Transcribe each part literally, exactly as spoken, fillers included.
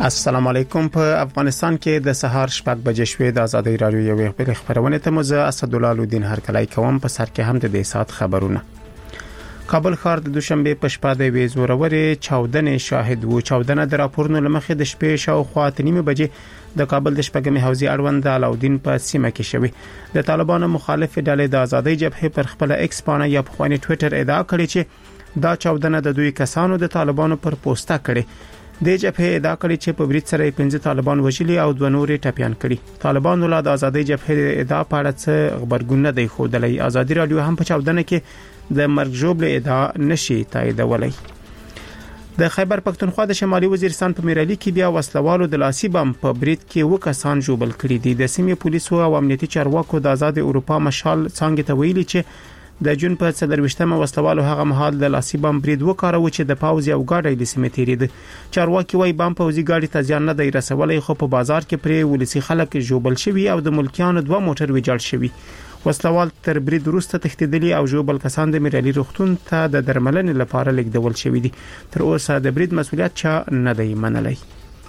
السلام علیکم. په افغانستان کې د سهار شپږ بجې شوې د ازادي رادیو یو خبر خبرونه ته مزه اسدالله الدین هرکلای کوم. په سر کې هم د دې سات خبرونه. کابل ښار د دوشنبه په شپه د وی زورورې چاودنې شاهد وو. چاودنه د راپورونو لمخې د شپې شاوخوا نیمه بجې د کابل د شپږمې حوزې اړوند علاودین په سیمه کې شوی. د طالبانو مخالف ډلې د ازادي جبهې پر خپل ایکس پاڼه یا په خواني ټوئیټر ادعا کړې چې دا چاودنه د دوی کسانو د طالبانو پر پوسټه کړې. د جبهې ادعا کړې چې په برید سره پنځه طالبان وژلي او دوه نورې ټپيان کړي. طالبانو له ازادي جبهې ادعا په اړه څه خبرګون نه دی خوده. ازادي رادیو هم په چاودنه کې د مرګ جوړ ادعا نشي تاییدولای. د خیبر پختونخوا د شمالي وزیرستان په میرالي کې بیا وسلوالو د لاسي بم په برید کې وکسان جوړل کړي دي. د سیمې پولیسو او امنیتي چارواکو د آزاد اروپا مشال څنګه ته ویلي چې د جون په څلرويشتمه وسلوالو هغه مهال د لاسي بم برید وکړو چې د پاوز یو گاډي د سیمې تیرید. چارواکي وايي بم پوزي گاډي ته ځان نه دی رسولای، خو په بازار کې پرې ولسی خلک جوړل شوی او د ملکیانو دوه موټر ویجاړ شوی. وسلوال تر برید وروسته تښتیدلي او جوړل کسان د میرالي روغتون ته د درملنې لپاره لیږدول شوی دي. تر اوسه د برید مسولیت چا نه دی منلای.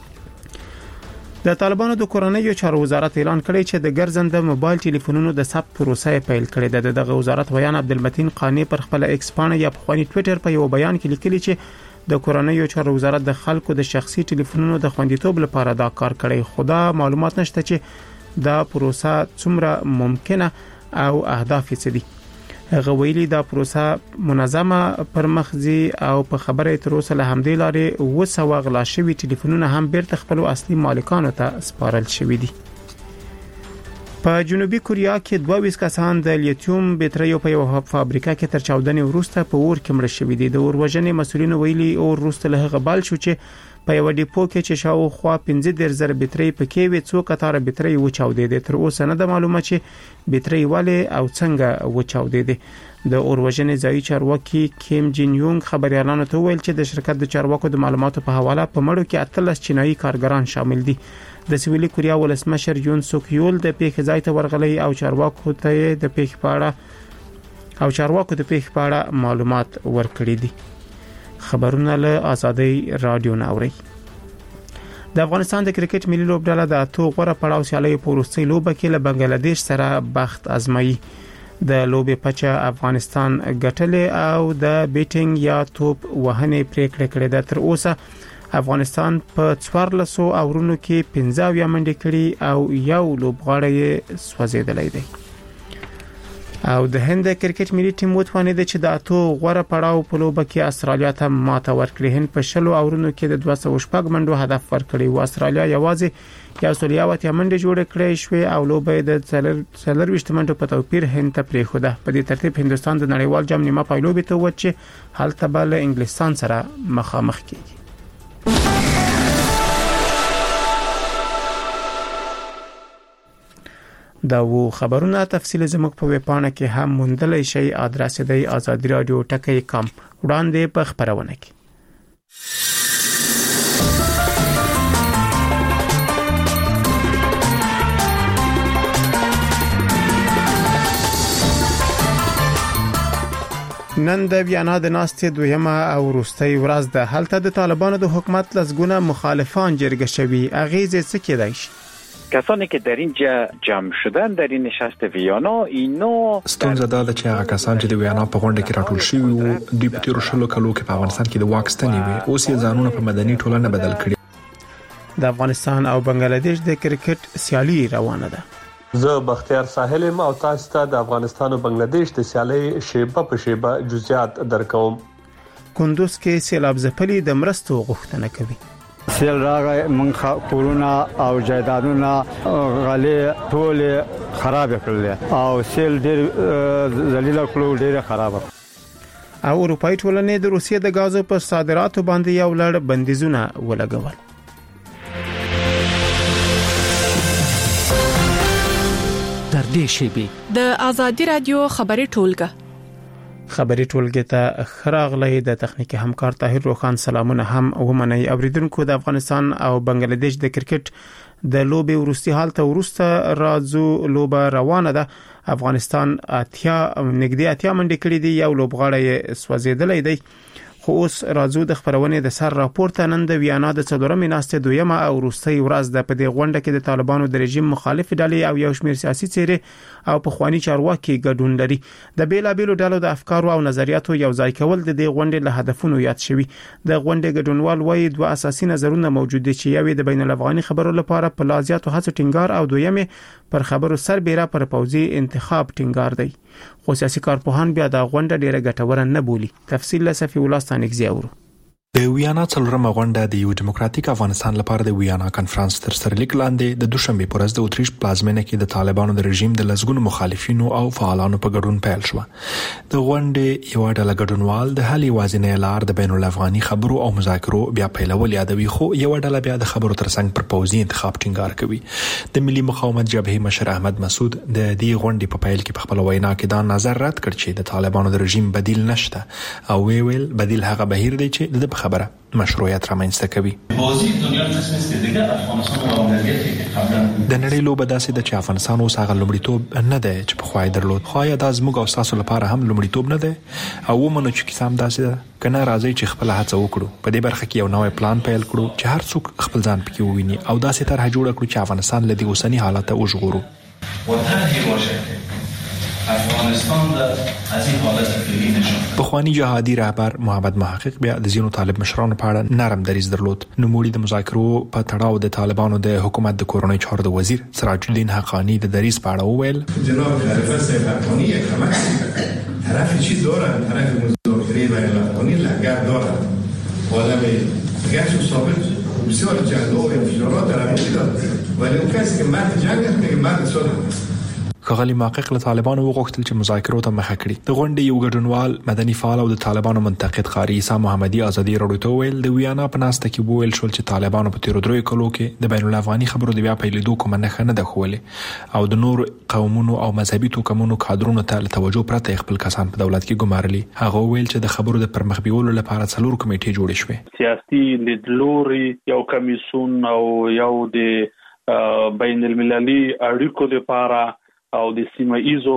د طالبانو د کورنیو چارو وزارت اعلان کړی چې د ګرځنده موبایل ټلیفونونو د ثبت پروسه پیل کړې ده. دغه وزارت ویان عبدالمتین قانی پر خپل ایکس پاڼه یا په خواني ټوئیټر په یو بیان کې لیکلي چې د کورنیو چارو وزارت د خلکو د شخصي ټلیفونونو د خوندیتوب لپاره دا کار کړی. خدا معلومات نشته چې دا پروسه څومره ممکنه او اهداف یې څه دي. هغه ویلي دا پروسه منظمه پرمخځي او په خبره تر اوسه له همدې لارې وسو غلا شوی ټلیفونونه هم بیرته خپل اصلي مالکانو ته سپارل شوی دي. په جنوبي کوریا کې دوه ویس کسان د لیتیوم بیټریو په یو فابریکه کې تر چاودنې وروسته په اور کې مړ شوي دي. د اور وژنې مسولین ویلي اور وروسته له هغه بل شو چې په یو ډیپو کې چې شاوخوا پنځه ډیر زره بیټری پکې وي څو کتاره بیټری وچاودې دي. تر اوسه نه د معلومه چې بیټری والے او څنګه وچاودې دي. د اور وژنې ځای چارواکي کیم جین یونګ خبريالانو ته ویل چې د شرکت د چارواکو د معلوماتو په حواله په مړو کې اتلس چینایي کارګران شامل دي. د سویلي کوریا ولسمشر یون سوک یول د پیښې ځای ته ورغلی او چارواکو ته د پیښې په اړه او چارواکو د پیښې په اړه معلومات ورکړي دي. خبرونه له ازادي رادیو ناوري. د افغانستان د کرکټ ملي لوبډله د اتو غوړه پړاو سیالي په وروستۍ لوبه کې له بنگلاديش سره بخت ازمایي. د لوبې پچه افغانستان ګټلې او د بیټینګ یا توپ وهنې پریکړه کړې ده. تر اوسه افغانستان په څوارلس اورونو کې پنځه ویا منډې کړې او یو لوبغاړی سوځیدلی دی. او د هند کرکټ ملي ټیم وتوانید چې د اتو غوړه پړاو په لوبه کې استرالیا ته ماته ورکړي. هند په شلو اورونو کې د دوه سوه شپږ منډو هدف ورکړي او استرالیا یوازې یو سل یو اتیا منډې جوړ کړې شوې او لوبه د څلرويشت منډو په توپیر هند ته پریښوده. په دې ترتیب هندستان د نړیوال جام نیمه پایلوبې ته وچ چې هلته بل انګلستان سره مخامخ کیږي. دا وو خبرونه تفصیل زموږ په ویب پاڼه کې هم موندلای شئ. ادرس دی آزادی رادیو ټکی کام وړاندې په خبرونه کې. نن د ویانا د ناستې دویمه او وروستۍ ورځ ده. هلته د طالبانو د حکومت لزګونه مخالفان جرګه شوي. اغیزه څه کېدای شي؟ کسانی که در اینجا جمع شدن در این نشست ویانا اینا ستونزه دا ده چې هغه کسان چې د ویانا په غونډه کې راټول شوي وو دوی په تیرو شلو کلو کې په افغانستان کې د واک ستنې وي. اوس یې ځانونه په مدني ټولنه بدل کړي. د افغانستان او بنگلاديش د کرکټ سیالي روانه ده. زه بختیار ساحل او تاسو ته د افغانستان او بنگلاديش د سیالي شیبه په شیبه جزئیات درکوم. کندوز کې سیلاب ځپلي د مرستو غوښتنه کوي. سیل راغی من کورونا او جایدادونه غلې ټول خراب کړل او سیل ډېر ذلیل کړو ډېر خراب. او اروپאי ټولنې د روسیې د غازو په صادراتو باندې یو لړ بندیزونه ولګول. در دې شیبي د آزادی رادیو خبري ټولګه خبري ټولګه ته خراغلې د تخنیکی همکار طاهر روخان سلامونه هم ومني. اوریدونکو د افغانستان او بنگلاديش د کرکټ د لوبې ورستي حالت ورسته راځو لوبه روانه ده. افغانستان اتیا نګدي اتیا منډې کړې دي. یو لوبغاړی سوځیدلې دی. خو اوس راځو د خبرونې د سر راپورته. نن د ویانا د څلورمې ناستې دویمه او وروستۍ ورځ د په دې غونډه کې د طالبانو د رژیم مخالف ډلې او یو شمېر سیاسي څېرې او پخوانی چارواکي ګډون لري. د بیلابېلو ډلو د افکارو او نظریاتو یو ځای کول د دې غونډې له هدفونو یاد شوي. د غونډې ګډونوال وايي دوه اساسي نظرونه موجود دي چې یو د بین الافغاني خبرو لپاره په لازیاتو هڅو ټینګار او دویمه پر خبرو سربېره پر پوځي انتخاب ټینګار دی. خو سیاسي کارپوهان بیا د غونډه ډیره ګټوره نه بولي. تفصیل له صفي الله ستانکزی اورو. د ویانا څلورمه غونډه د یو دیموکراتیک افغانستان لپاره د ویانا کانفرنس تر سرلیک لاندې د دوشنبه پر ورځ د اتریش پلازمینه کې د طالبانو د رژیم د لسګونو مخالفینو او فعالانو په ګډون پیل شو. د غونډې یو ډله ګډونوال د حل یوازینۍ لار د بین الافغاني خبرو او مذاکرو بیا پیلول یادوي، خو یو ډله بیا د خبرو ترڅنګ پر پوځي انتخاب ټینګار کوي. د ملي مقاومت جبهې مشر احمد مسعود د دې غونډې په پیل کې په خپل وینا کې دا نظر رد کړ چې د طالبانو د رژیم بدیل نشته او وی ویل بدیل هغه بهیر دی چې د خبره مشروعیت رامنځته کوي. د نړۍ لوبه داسې ده چې افغانستان اوس هغه لومړیتوب نه دی چې په خوای درلود. خو یا د زموږ او تاسو لپاره هم لومړیتوب نه دی او ومنو چې کیسه هم داسې ده کنه راځي چې خپل هڅه وکړو په دې برخه کې یو نوې پلان پیل کړو چې هر څوک خپل ځان پکې وویني او داسې طرح جوړ کړو چې افغانستان له دې اوسنی حالت وژغورو. افغانستان د از این حالت فعلی نشون. بخوانی جهادي رهبر محمد محقق بیا د زینو طالب مشرانو په اړه نرم دریځ درلود. نوموړي د مذاکرو په تړاو د طالبانو د حکومت د کورنۍ چارو د وزیر سراج الدین حقانی د دریځ په اړه وویل جناب خلیفه صاحب حقانی یک کمک طرف چی دارن، طرف مذاکره و الافغانی لنگر دارن عالم گشت و ثابت بسیار جنگ و انفجارات در امریکا دارد ولی اون کسی که مرد جنگ است میگه مرد صلح است. ښاغلي محقق له طالبانو وغوښتل چې مذاکرو ته مخه کړي. د غونډې یو ګډونوال مدني فعال او د طالبانو منتقد قاری عیسی محمدي ازادي راډیو ته ویل د ویانا په ناسته کې وویل شول چې طالبانو په تیرو درې کلو کې د بین الافغاني خبرو د بیا پیلېدو کومه نښه نه ده ښولې او د نور قومونو او مذهبي توکمونو کادرونو ته توجه پرته خپل کسان په دولت کې ګمارلي. هغه ویل چې د خبرو د پرمخ بیولو لپاره څلور کمیټې جوړې شوې. سیاسي لیدلوري یو کمیسون او یو د بین المللي اړیکو لپاره او د سیمه ایزو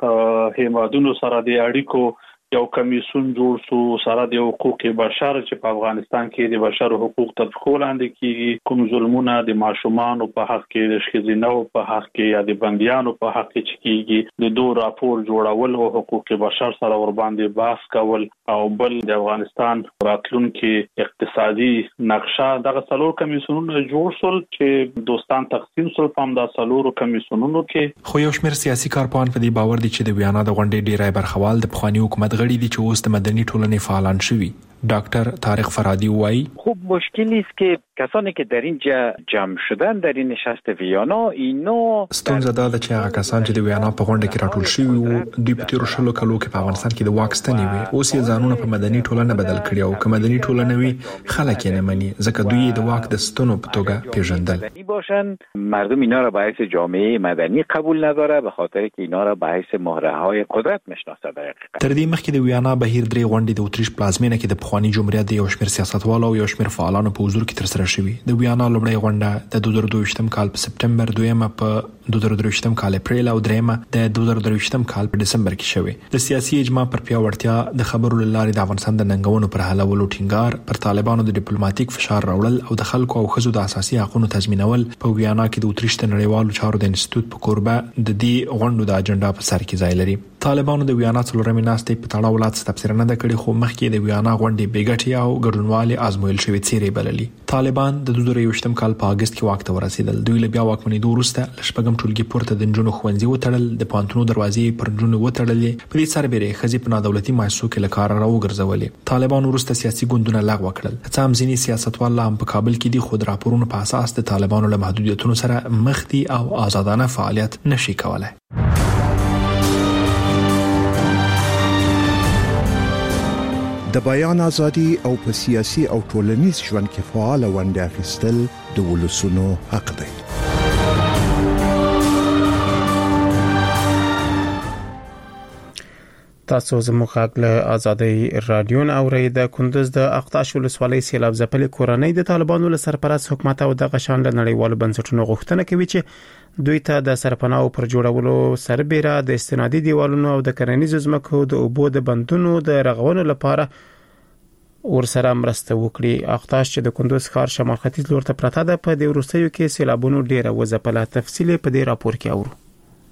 هیوادونو سره د اړیکو یو کمیسون جوړ شو سره د حقوق بشر چې په افغانستان کې د بشر حقوق تطبیق لاندې کیږي. کوم ظلمونه د ماشومان په حق کې د ښځینو په حق کې یا د بنديانو په حق کې کیږي د دوه راپور جوړول او حقوق بشر سره ور باندې بحث کول او بل د افغانستان راتلونکي اقتصادي نقشه دغه څلور کمیسونونه جوړ شول چې دوستان تقسیم شول په همدا څلور کمیسونونو کې. خو یو شمېر سیاسي کارپوهان په دې باور دي چې د ویانا د غونډې ډیری برخوال د پخوانی حکومت غړي دي چې اوس د مدني ټولنې فعالان شوي. دکتر طارق فرادی وایي خوب مشکلی است که کسانی که در اینجا جمع شدن در این نشست ویانا اینا ستونزه دا ده چې هغه کسان چې د ویانا په غونډه کې راټول شوي وو دوی په تیرو شلو کلو کې په افغانستان کې د واک ستنې وي. اوس یې ځانونه په مدني ټولنه بدل کړي او که مدني ټولنه وي خلک یې نه مني ځکه دوی د واک د ستنو په توګه پیژندل. باشن مردم اینا را به حیث جامعه مدنی قبول نداره به خاطر که اینا را به حیث مهره‌های قدرت میشناسه. در حقیقت تر دې مخکې د ویانا بهیر درې غونډې د اتریش پلازمینه کې د پخوانی جمهوریت د یو شمېر سیاستوالو او یو شمېر فعالانو په حضور کې ترسره شوي. د ویانا لومړۍ غونډه د دوه زره دوه ویشتم کال په سپټمبر، دویمه په دوه زره درې ویشتم کال اپریل او دریمه د دوه زره درې ویشتم کال په ډسمبر کې شوې. د سیاسي اجماع پر پیاوړتیا، د خبرو لارې د افغانستان د ننګونو پر حلولو ټینګار، پر طالبانو د ډیپلوماټیک فشار راوړل او د خلکو او ښځو د اساسي حقوقو تضمینول په ویانا کې د اتریش د نړیوالو چارو د انسټیټیوټ په کوربه د دې غونډو د اجنډا په سر کې ځای لري. طالبانو د ویانا څلورمې ناستې په تړاو لا څه تفسیر نه ده کړې، خو مخکې د ویانا غونډې بېګټې او ګډونوالې ازمویل شوې څیرې بللي. طالبان د دوه زره یوویشتم کال په اګست کې واک ته ورسېدل. دوی له بیا واکمنېدو وروسته له شپږم ټولګي پورته د نجونو ښوونځي وتړل، د پوهنتونو دروازې پر نجونو وتړلې. په دې سربېره ښځې په نادولتي مؤسسو کې له کاره راوګرځولې. طالبان وروسته سیاسي ګوندونه لغوه کړل. څه هم ځینې سیاستوال لا هم په کابل کې دي، خو د راپورونو په اساس د طالبانو له محدودیتونو سره مخ دي او آزادانه فعالیت نشي کولای. د بیان ازادي او په سیاسي او ټولنیز ژوند کې فعال ونډه اخیستل د ولسونو حق دی. تاسو زموږ غږ له ازادي رادیو نه اورئ. د کندوز د اقطاش ولسوالۍ سیلاب ځپلې کورنۍ د طالبانو له سرپرست حکومت او د غشان له نړیوالو بنسټونو غوښتنه کوي چې دوی ته د سرپناه پر جوړولو سربېره د استنادي دیوالونو او د کرنیزو ځمکو د اوبو د بندونو د رغونې لپاره ورسره مرسته وکړي. اختاش چې د کندوز ښار شمال ختیځ لور ته پرته ده په د وروستیو کې سیلابونو ډیره وځپله. تفصیل په دې راپور کې اورو.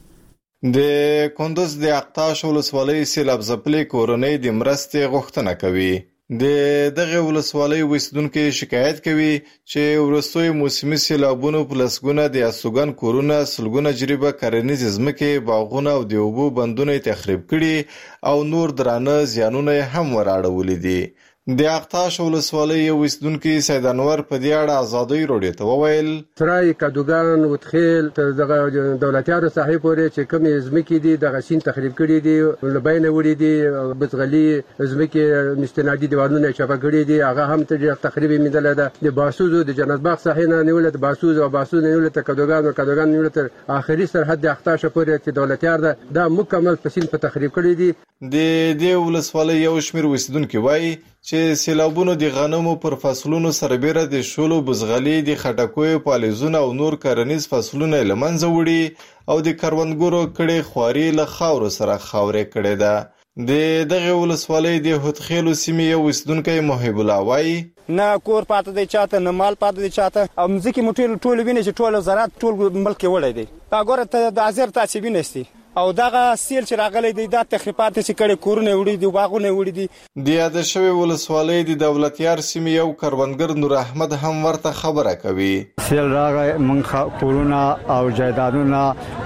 د کندوز د اختاش ولسوالۍ سیلاب ځپلې کورنۍ د مرستې غوښتنه کوي. د دغه ولسوالۍ اوسیدونکو شکایت کوي چې ورستوي موسمي سیلابونو په لسګونه د استوګن کورونه، سلګونه جریبه کرنیز ځمکې، باغونه او د اوبو بندونه تخریب کړي او نور درانه زیانونه هم وراړولې دي. د اختاش ولسوالۍ اوسیدونکو سید انور په دې اړه ازادي روډي ته وویل: ترای کدوګان وتخیل ته دغه دولتیانو صاحب ورې چې کوم ځمکې دي دغه سین تخریب کړي دي، لبین وړي دي، بزغلي ځمکې مستنادي دیوالونه چپه کړي دي، هغه هم ته تخریب میندل ده. د باسوزو د جنت باغ صحنه نیول د باسوز او باسوز نیول ته کدوګان او کدوګان نیول تر اخري سرحد د اختاش پورې چې دولتیار ده دا مکمل په سین په تخریب کړي دي. د دې ولسوالۍ یو شمېر اوسیدونکو وایي چې سیلابونو د غنمو پر فصلونو سربېره د شولو، بزغلي، د خټکوي، پالیزونه او نور کرنیز فصلونه له منځه وړي او د کروندګرو کړي خواري له خاورو سره خاورې کړي ده. د دغه ولسوالۍ د هوتخیلو سیمې یو اوسیدونکی محب الله وایي: نه کور پاتې دی چاته، نه مال پاتې دی چاته، او مځکې مو ټول ټول ویني چې ټول زراعت ټول ملک وړی دی. دا ګوره ته د ازر تاسې وینئ او دغه سیل چې راغلی دی دا تخریبات چې کړي کورونه وړي دي، باغونه وړي دي. د یاد شوی ولسوالۍ د دولتیار سیمې یو کروندګر نور احمد هم ورته خبره کوي. سیل راغی موږ کورونه او جایدادونه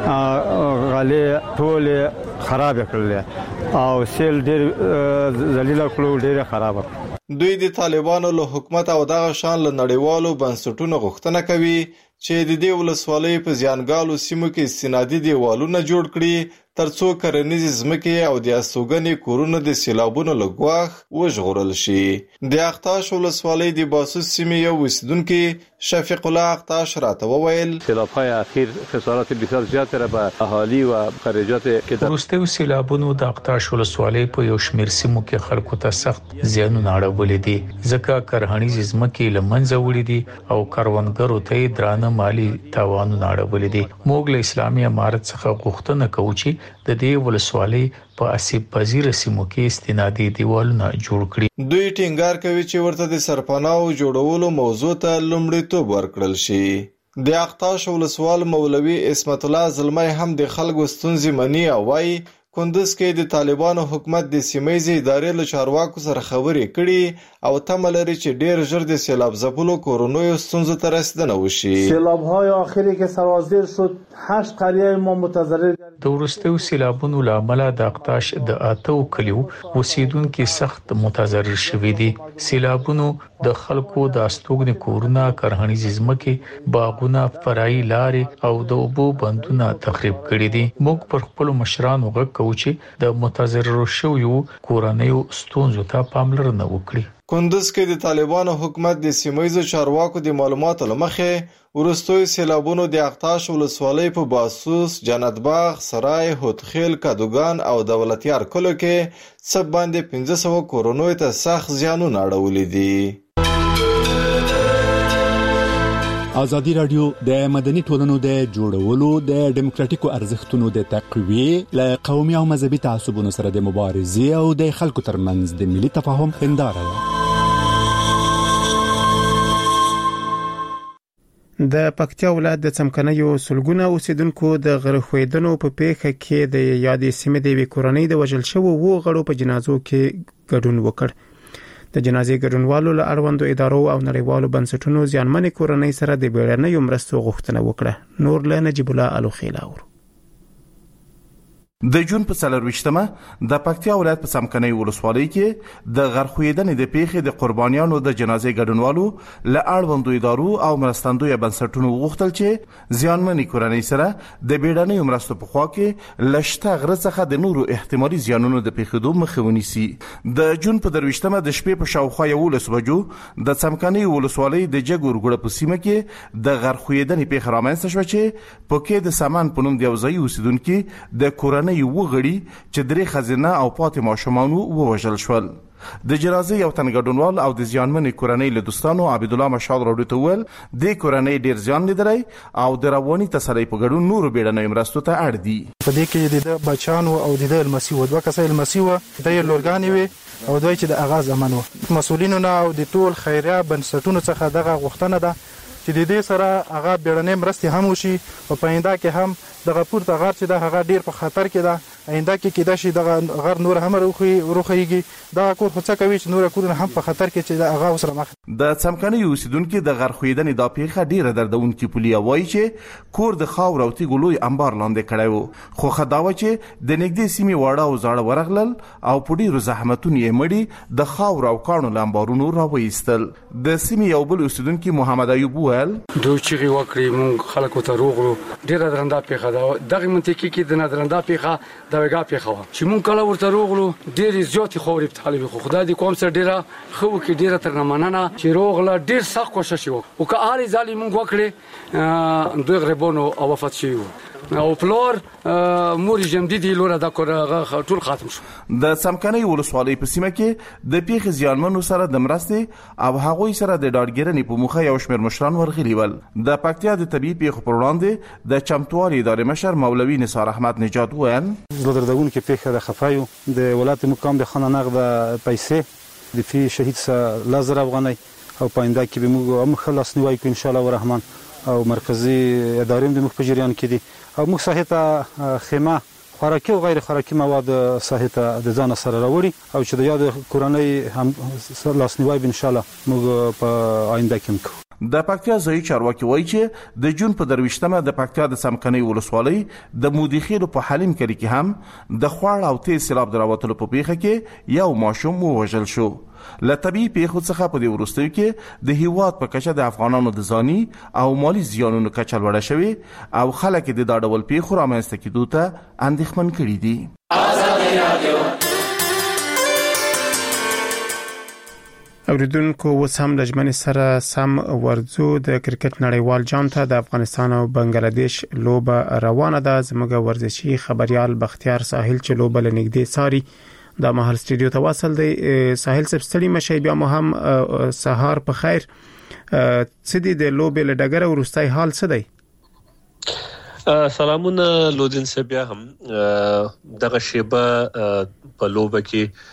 غلې ټول خراب کړل او سیل ډېر ذلیل کړو، ډېر خراب کړ. دوی د طالبانو له حکومت او دغه شان له نړیوالو بنسټونو غوښتنه کوي چې د دې ولسوالۍ په زیانګالو سیمو کې استنادي دیوالونه جوړ کړي ترڅو کرنیز ځمکې او د استوګنې کورونه د سیلابونو له ګواښ وژغورل شي. د اختاش ولسوالۍ د باسوس سیمې یو اوسیدونکی شفیق الله اختاش راته وویل: سیلاب‌های اخیر خسارات بسیار زیاتی را به اهالی و خارجات که وروستیو سیلابونو د اختاش ولسوالۍ په یو شمېر سیمو کې خلکو ته سخت زیانونه اړولي دي، ځکه کرهنیز ځمکې له منځه وړي دي او کروندګرو ته درانه مالی تاوانونه اړولي دي. موږ له اسلامي امارت څخه غوښتنه کوو چې د دې ولسوالۍ په اسیب پذیر سیمو کې استنادي دیوالونه جوړ کړي. دوی ټینګار کوي چې ورته د سرپناو جوړولو موضوع ته لومړیتوب ورکړل شي. د اختاش ولسوال مولوي اسمت الله زلمی هم د خلکو ستونزې مني او وايي کندوز کې د طالبانو حکومت د سیمایي ادارې له چارواکو سره خبرې کړي او تمه لري چې ډېر ژر د سیلاب ځپلو کورونو ستونزو ته رسیدنه وشي. سیلاب‌های آخری که سرازیر شد هشت قریه ما متضرر. د وروستیو سیلابونو له امله د اختاش د اتو کلیو اوسیدونکو سخت متضرر شوي دي. سیلابونو د خلکو د استوګنې کورونه، کرهنیز ځمکې، باغونه، فرعي لارې او د اوبو بندونه تخریب کړي دي. موږ پر خپل مشرانو غږ کوو چې د متضرر شویو کورنیو ستونزو ته پاملرنه وکړي. کندوز کې د طالبانو حکومت د سیمایي چارواکو د معلوماتو لمخې ورستوي سیلابونو د اختاش ولسوالۍ په باسوس، جنت باغ، سرای، هوتخیل، کدوګان او دولتیار کلو کې څه باندې پنځه سوه کورونو ته سخت زیانونه اړولي دي. ازادي رادیو د مدني ټولنو د جوړولو، د ډیموکراتیکو ارزښتونو د تقویې، له قومي او مذهبي تعصبونو سره د مبارزې او د خلکو ترمنځ د ملي تفاهم هنداره ده. د پکتیا ولایت د څمکنیو سلګونه اوسیدونکو د غرخویدنو په پیښه کې د یادې سیمې د کورنۍ د وژل شوو وو غړو په جنازو کې ګډون وکړ. د جنازې ګډونوالو له اړوندو ادارو او نړیوالو بنسټونو ځانمنې کورنۍ سره د بیړنیو مرستو غوښتنه وکړه. نور له نجیب الله الوخیلا ور د جون په څلرويشتمه د پکتیا ولایت په څمکنیو ولسوالۍ کې د غرخویدنې د پیښې د قربانیانو د جنازې ګډونوالو له اړوندو ادارو او مرستندوی بنسټونو غوښتل چې ځانمنې کورنۍ سره د بیړنیو مرستو په خوا کې لشته غره څخه د نورو احتمالي زیانونو د پیښېدو مخه ونیسي. د جون په درويشتمه د شپې په شاوخوا یولس بجو د څمکنیو ولسوالۍ د جګور ګړه په سیمه کې د غرخویدنې پیښه رامنځته شوه چې په کې د سامان په نوم د یو ځای اوسیدونکو د کورنۍ یو غړي چې درې خزینه او پاتې ماشومان ووژل شول. د جنازې یو تن ګډونوال او د زیانمنې کورنۍ له دوستانو عبد الله مشال راډیو ته ویل د کورنۍ ډیر زیان لیدلی او د رواني تسلی په ګډون نورو بیړنیو مرستو ته اړ دي. په دې کې د بچانو او د المسیو دوه کسه المسیو د لورګانې وي او دوی چې د اغاز امن وو. مسولینو نه او د ټول خیریه بنسټونو څخه دغه غوښتنه ده چې د دې سره هغه بیړنۍ مرستې هم وشي او په آینده کې هم دغه پورته غر چې د هغه ډیر په خطر کې ده. آینده کې کېدای شي دغه غر نور هم روخیږي. دغه کور خو څه کوي چې نور کورونه هم په خطر کې چې د هغه سره مخ. د څمکني اوسیدونکو د غر خویدنې د پیښه ډیره دردونکې پولیا وایي چې کور د خاور او تیږو لوی انبار لاندې کړی وو، خو خداوه چې د نږدې سیمې واړه او زاړه ورغلل او په ډیرو زحمتونو یې مړي د خاور او کاڼو له انبارونو راوایستل. د سیمې یو بل اوسیدونکي محمد ایوب وویل دوی چې وکړي مونږ خلکو ته روغلو ډیره درنده پیښه ده. دغه منطقې کې د درنده پیښه د وګا پیښه و چې مونږ کله ورته روغلو ډېر زیات خوري په طالب خو خدای دې کوم سره ډیره خو کې ډیره تر مننه چې روغله ډیر سخت کوشش وکړو او که اړ ظالم مونږ وکړي دوی غریبونو او وفات شي او پلور مور جمدیدي لور دا کړه ټول ختم شو. د څمکني ولسوالۍ په سیمه کې د پیښې زیانمنو سره د مرستې او هغوی سره د ډاډګیرنې په موخه یو شمېر مشران ورغلي ول. د پکتیا د طبي پیښو پر وړاندې د چمتووالي ادارې مشر مولوي نثار احمد نجات وویل زړه دردونکې پیښه د خفایو د ولایت مقام د خانه نقد پیسې د فی شهید سره لزر افغاني او پاینده کې به موږ هم خلاص نیوي کو ان شاء الله الرحمن او مرکزی ادارې د مخ په جریان کې دي او موږ صحته خیمه خوراکي او غیر خوراکي مواد صحته د ځان سره راوړي او چې د یاد کورنۍ هم لاسنیوي ان شاء الله موږ په آینده کې وکړو. د پکتیا ځایي چارواکي وایي چې د جون په درویشتمه د پکتیا د څمکني ولسوالۍ د مودیخیلو په حلیم کلی کې هم د خوړ او تیز سیلاب دراوتلو په پیښه کې یو ماشوم ووژل شو. له طبیعي پیښو څخه په دې وروستیو کې د هیواد په کچه د افغانانو د ځاني او مالی زیانونو کچه لوړه شوې او خلک د دا ډول پیښو رامنځته کېدو ته اندېښمن کړي دي. اوریدونکو اوس هم د ژمنې سره سم ورځو د کرکټ نړیوال جام ته د افغانستان او بنگلاديش لوبه روانه ده. زموږ ورزشي خبريال بختیار ساحل چې لوبه لنګدې ساري د مهال سټډیو ته واصل دی. ساحل صاحب ستړي مشي بیا مو هم سهار په خیر. څه د لوبه له ډګر ورستای حال څه دی؟ سلامونه لودین صاحب، بیا هم دغه شیبه په لوبه کې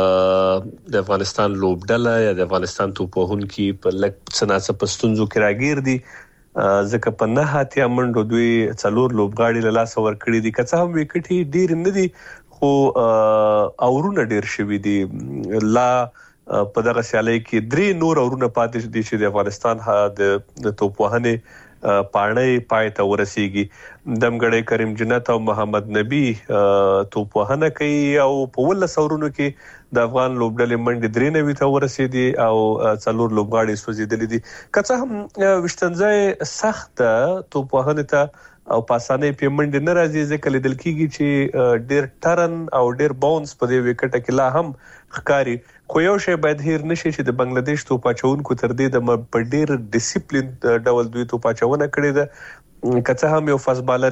د افغانستان لوبډله یا د افغانستان توپوهون کې په لک سناسه پستونزو کې راګیر دي ځکه په نه هاتیا منډو دوی څلور لوبغاړي له لاس ور کړی دي. کڅه هم وکټي ډیر نه دي خو اورونه ډیر شوي دي. لا په دغه سیالي کې درې نور اورونه پاتې دي چې د افغانستان د توپوهنې پاڼې پای ته ورسیږي. دمګړی کریم جنت او محمد نبی توپوهنه کوي او په ولس اورونو کې د افغان لوبډلې منډې درې نوي ته ورسېدي او څلور لوبغاړي سوځېدلي دي. که څه هم وشتنځای سخت توپوهنې ته او پاسانې په منډې نه راځي ځکه لیدل کېږي چې ډېر ټرن او ډېر باونس په دې وکټه کې لا هم ښکاري. خو یو شی باید هیر نشي چې د بنگلاديش توپاچونکو تر دې د په ډېر ډیسپلین ډول دوی توپاچونه کړې ده. که څه هم یو فاست بالر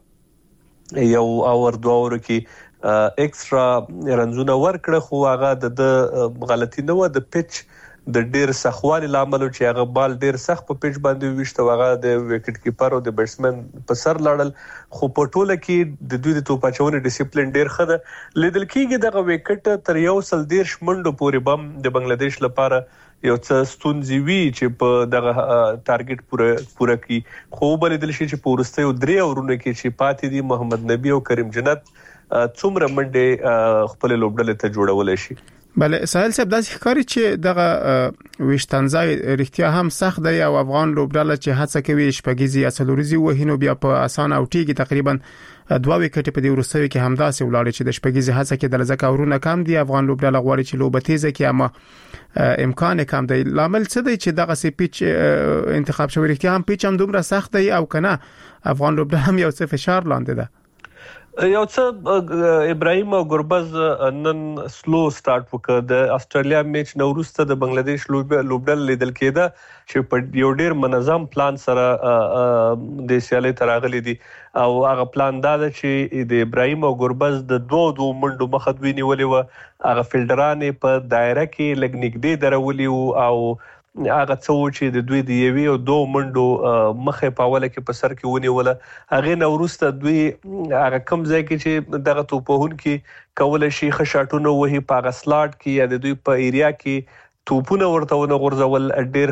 په یو اور دوه اور کې ایکسترا رنزونه ورکړه خو هغه د غلطي نه و د پچ د ډیر سخوالي لامل چې هغه بال ډیر سخت په پچ باندې وشته هغه د وکټ کیپر او د بیټسمن په سر لاړل. خو په ټوله کې د دوی د توپاچونې ډیسپلین ډیر خده لیدل کېږي. دغه وکټ تر یو سل ډیر شمنډو پورې بم د بنگلاديش لپاره یو څه ستونزې وی چې په دغه ټارګټ پوره پوره کی. خو بل دل شي چې په ورستیو درې اورونه کې چې پاتې دي محمد نبی او کریم جنت څومره منډه خپل لوبډلې ته جوړول شي. بله ساحل صاحب داسې ښکاري چې دغه وشتنځای رښتیا هم سخت دی او افغان لوبډله چې هڅه کوي شپږیزي اصلوريزي وهینو بیا په اسان او ټیګي تقریبا دوه وکټ په دې ورستوي کې همداسې ولاړ چې د شپږیزي هڅه کې د لزکه ورونه کم دي. افغان لوبډله غواړي چې لوبه تیزه کې اما امکان کم دی. لامل څه دی چې دغه سي پیچ انتخاب شوی رښتیا هم پیچ هم دومره سخت دی او کنه افغان لوبډله هم یو څه فشار لاندې ده؟ یو څه ابراهیم او ګربز نن سلو سٹارټ وکړ د استرالیا میچ نو وروسته د بنگلاديش لوبډل لیدل کېده چې په یو ډیر منظم پلان سره د سیالي تراغلي دي او هغه پلان دا ده چې د ابراهیم او ګربز د دوه دوه منډو مخدوي نیولې و هغه فیلډرانې په دایره کې لګ نګدې درولي او هغه څو چې د دوی د یوي او دوه منډو مخه پاوله کې په سر کې ونیوله هغه نو وروسته دوی هغه کم ځای کې چې دغه توپون کې کول شي خشاټونه وਹੀ په غسلاټ کې یا د دوی په ایریا کې توپونه ورته ونه غورځول ډېر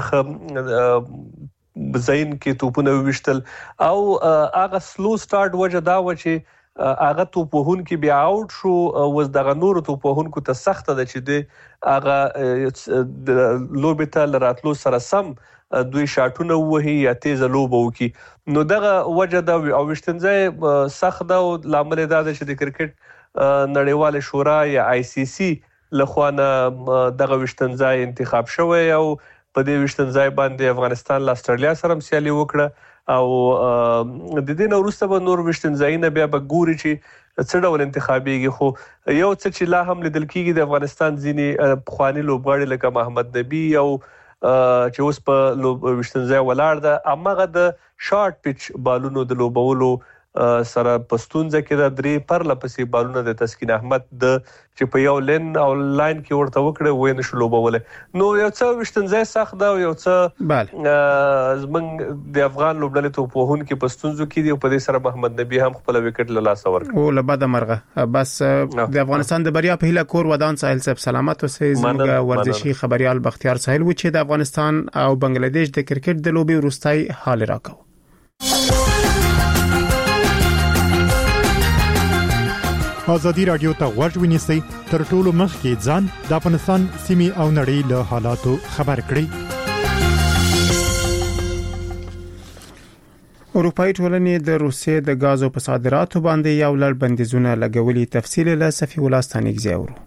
خ زین کې توپونه وشتل او هغه سلو سٹارټ وجه دا و چې هغه توپون کې بیا اوټ شو وز دغه نور توپون کو ته سخت ده چې د هغه لوبته لراتلو سره سم دوی شاټونه وهي یا تیز لوب وکي نو دغه وجه دا او وشتنځای سخت ده او لامل دا ده چې د کرکټ نړیواله شورا یا آی سی سی لخوانه دغه وشتنځای انتخاب شوی او په دې وشتنځای باندې افغانستان له استرالیا سره سیالي وکړه او د دې نو وروسته به نور وشتنځایونه بیا به ګوري چې څه ډول انتخابيږي خو یو څه چې لا هم لیدل کېږي د افغانستان ځینی خواني لوبغاړي لکه محمد نبی او چې اوس په وشتنځای ولاړ ده امغه د شارټ پچ بالونو د لوبولو سره پښتونځ کې د درې پر لپسې بالونه د تسکین احمد د چې په یو لین او لاین کې ورته وکړه وې نشو لوبوله نو یو څه وشتنځای سخت دا یو څه bale زمنګ د افغان لوبډلې ته په هون کې پښتونځ کې دی په دې سره محمد نبی هم خپل وکټ له لاس ورک او لبد مرغه بس د افغانستان د بریا په هله کور ودان ساحل صاحب سلامت اوسې زموږ ورزشي خبريال بختیار ساحل و چې د افغانستان او بنگلاديش د کرکټ د لوبي وروستای حال راکاو ازادي رادیو ته غوږ ونیسئ تر ټولو مخکې ځان د افغانستان سیمې او نړۍ له حالاتو خبر کړئ. اروپאי ټولنې د روسیې د غازو په صادراتو باندې یو لړ بندیزونه لګولي تفصیل له صفي ولاستانیک زیاورو.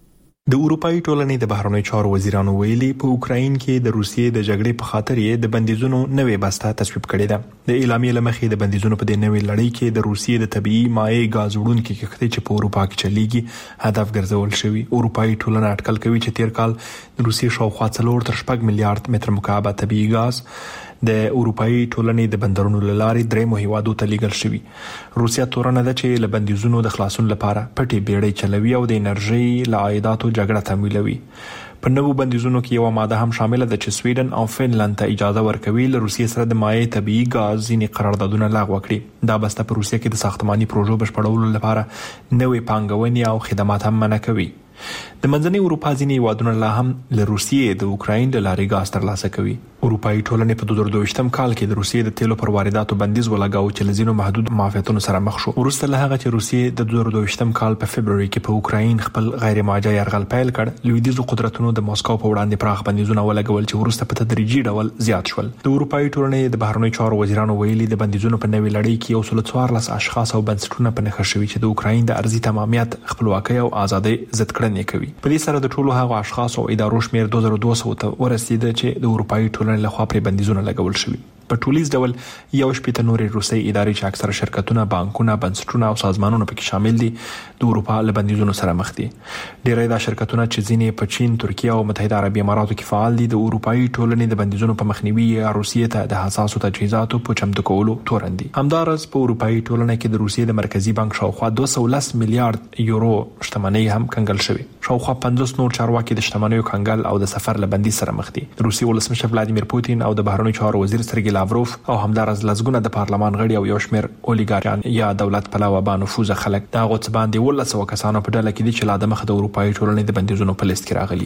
د اروپאי ټولنې د بهرنیو چارو وزیرانو ویلي په اوکراین کې د روسیې د جګړې په خاطر یې د بندیزونو نوې بسته تصویب کړې ده. د اعلامیې لمخې د بندیزونو په دې نوې لړۍ کې د روسیې د طبيعي مایع غاز وړونکو کښتۍ چې په اروپا کې چلیږي هدف ګرځول شوی. اروپאי ټولنه اټکل کوي چې تیر کال د روسیې شاوخوا څلور تر شپږ میلیارډ متر مکعب طبيعي غاز د اروپאי ټولنې د بندرونو لارې درې مهیوادو ته لیږل شوی. روسیا تورنه ده چې له بندیزونو د خلاصون لپاره پټي بیړۍ چلوي او د انرژي له عایداتو جګړه تمویلوي. په نوو بندیزونو کې یو ماده هم شامل ده چې سویډن او فنلند ته اجازه ورکوي له روسیې سره د مایع طبيعي غاز ځینې قراردادونه لغوه کړي. دا بسته په روسیې کې د ساختماني پروژو بشپړولو لپاره نوې پانګونې او خدمات هم منع کوي. د منځنۍ اروپا ځینې هیوادونه لا هم له روسیې د اوکراین د لارې غاز ترلاسه کوي. اروپאי ټولنې په دوه زره دوه کال کې د روسیې د تیلو پر وارداتو بندیز ولګاو چې لزینو محدود معافیتونو سره مخ شو. وروسته له هغه چې روسیې د دوه زره دوه کال په فبرवरी کې په اوکراین خپل غیر ماجا يرغل پیل کړ، لویدیزو قدرتونو د ماسکو په وړاندې پراخ بندیزونه ولګول چې وروسته په تدریجي ډول زیات شول. د اروپאי ټولنې د بهرنیو چارو وزیرانو ویلي د بندیزونو په نوې لړۍ کې یو سل څوارلس اشخاص او بنسټونه په نښه شوي چې د اوکراین د ارضي تمامیت، خپلواکۍ او ازادۍ ضد کړنې کوي. په دې سره د ټولو هغو اشخاص او ادارو شمیر دوه زره دوه سوه ته ورسید چې د اروپאי ټولنې لخوا پر بندیزونه لګول شوي. په ټولیز ډول یو شپږ نورې روسي ادارې چې اکثره شرکتونه، بانکونه، بنسټونه او سازمانونه پکې شامل دي د اروپا له بندیزونو سره مخ دي. ډېری دا شرکتونه چې ځینې په چین، ترکیه او متحده عربي اماراتو کې فعال دي د اروپאי ټولنې د بندیزونو په مخنیوي یا روسیې ته د حساسو تجهیزاتو په چمتو کولو تورن دي. همدارس په اروپאי ټولنه کې د روسیې د مرکزی بانک شاوخوا دوه سوه لس میلیارډ یورو شتمنۍ هم کنګل شوې. شاوخوا پنځوس نور چارواکي د شتمنیو کنګل او د سفر له بندي سره مخ دي. روسي ولسمشر ولادیمیر پوتین او د بهرنیو چارو وزیر سرګی لاوروف او همدارس لزګونه د پارلمان غړي او یو شمېر اولیګاران یا دولت پلوه با نفوذ خلک دا غوڅ باندې ولسو کسانو په ډله کې دي چې لا د مخ د اروپאי ټولنې د بندیزونو په لیست کې راغلي.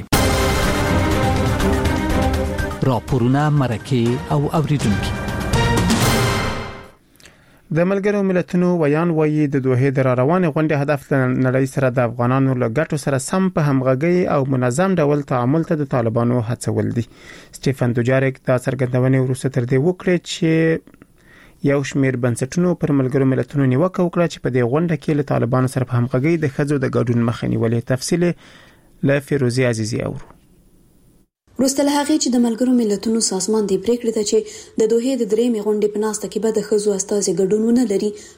راپورونه مرکه او اوریدونکو د ملګرو ملتونو ویان وایي د دوه د روانې غونډې هدف د نړۍ سره د افغانانو له ګټو سره سم په همغږي او منظم ډول تعامل ته د طالبانو هڅول دي. سټيفن دوجاریک دا څرګندونه وروسته تر دې وکړه چې یو شمېر بنسټونو پر ملګرو ملتونو نیوکه وکړه چې په دې غونډه کې له طالبانو سره په همغږي د ښځو د ګډون مخه نیولې. تفصیل له فیروزي عزیزي اورو. وروسته له هغې چې د ملګرو ملتونو سازمان د پریکړې ته چې د دوه د درېمې غونډې په ناسته کې به د ښځو استازي ګډون ونه لري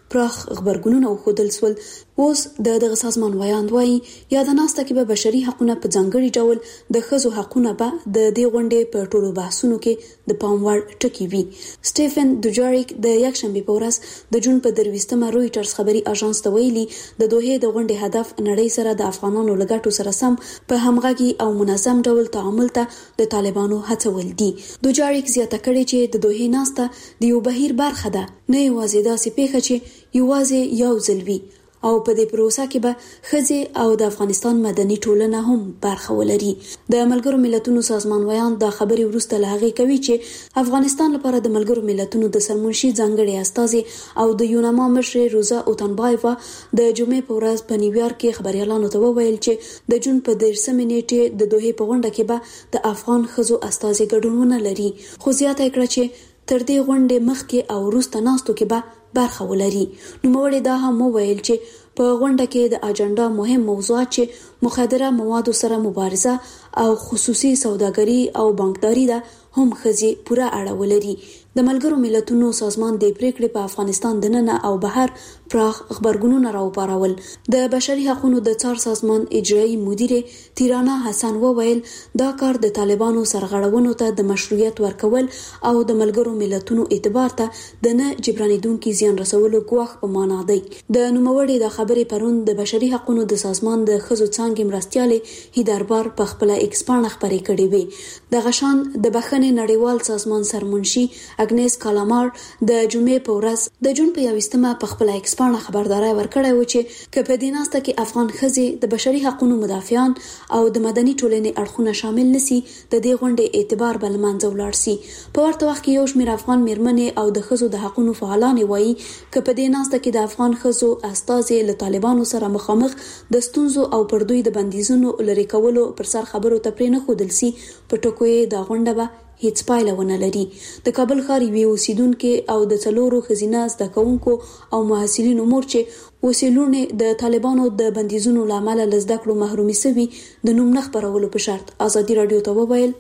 پراخ خبرګونونه وښودل سول. اوس د دغه سازمان وایاند وایي یادناسته کې به بشري حقوقونه په ځانګړي ډول د ښځو حقوقونه به د دې غونډې په ټولو بحثونو کې د پام وړ ټکي وي. سټيفن دوجاریک د یکشنبه په ورځ د جون په درويشتمه رويټرز خبري اژانس ته ویلي د دوحې د غونډې هدف نړۍ سره د افغانانو لګټو سره سم په همغږي او منظم ډول تعامل ته د طالبانو هڅول دي. دوجاریک زیاته کړې چې د دوحې ناسته د یو بهیر برخه ده، نه یوازې داسې پیښه چې یوازې یو ځل وي او په دې پروسه کې به ښځې او د افغانستان مدني ټولنه هم برخه ولري. د ملګرو ملتونو سازمان ویان دا خبري وروسته له هغې کوي چې افغانستان لپاره د ملګرو ملتونو د سرمنشي ځانګړي استازي او د یوناما مشر روزا اوتانبایوا د جمعې په ورځ په نیویارک کې خبريالانو ته وویل چې د جون په دېرشمه نیټې د دوحې په غونډه کې به د افغان ښځو استازي ګډون ونه لري، خو زیاته کړه چې تر دې غونډې مخکې او وروسته ناستو کې به برخه ولري. نوموړي دا هم وویل چې په غونډه کې د اجنډا مهم موضوعات چې مخدره موادو سره مبارزه او خصوصي سوداګري او بانکداري ده هم ښځې پوره اړه ولري. د ملګرو ملتونو سازمان د پریکړې په افغانستان دننه او بهر پراخ خبرګونونه راوپارول. د بشري حقوقو د څار سازمان اجرایي مدیر تیرانا حسن وویل دا کار د طالبانو سرغړونو ته د مشروعیت ورکول او د ملګرو ملتونو اعتبار ته د نه جبرانیدونکو زیان رسولو ګواښ په معنا دی. د نوموړي د خبرې پرون د بشري حقوقو د سازمان د ښځو څانګې مرستیالې هیدربار په خپل ایکس پاڼه خبرې کړې وې. د غشان د بخښنې نړیوال سازمان سرمنشي اګنیس کالامار د جمعې په ورځ د جون په یوویشتمه په خپل ایکس پاڼه خبرداري ورکړې و چې که په دې ناسته کې افغان ښځې د بشري حقوقو مدافعان او د مدني ټولنې اړخونه شامل نسی د دې غونډې اعتبار بل منځ ولاړ سي. په ورته وخت کې یو شمېر افغان میرمنې او د ښځو د حقوقو فعالان وایي که په دې ناسته کې د افغان ښځو استازي له طالبانو سره مخامخ د ستونزو او پر دوی د بندیزونو لري کولو پر سر خبرو ته پرې نه ښودل سي په ټکو یې د غونډه به هیڅ پایله ونه لري. د کابل ښار یوې اوسیدونکو او د څلورو ښځینه زده کوونکو او محصلینو مور چې اوس یې لوڼې د طالبانو د بندیزونو له امله له زده کړو محرومې سوي د نوم نه خپرولو په شرط ازادي راډیو ته وویل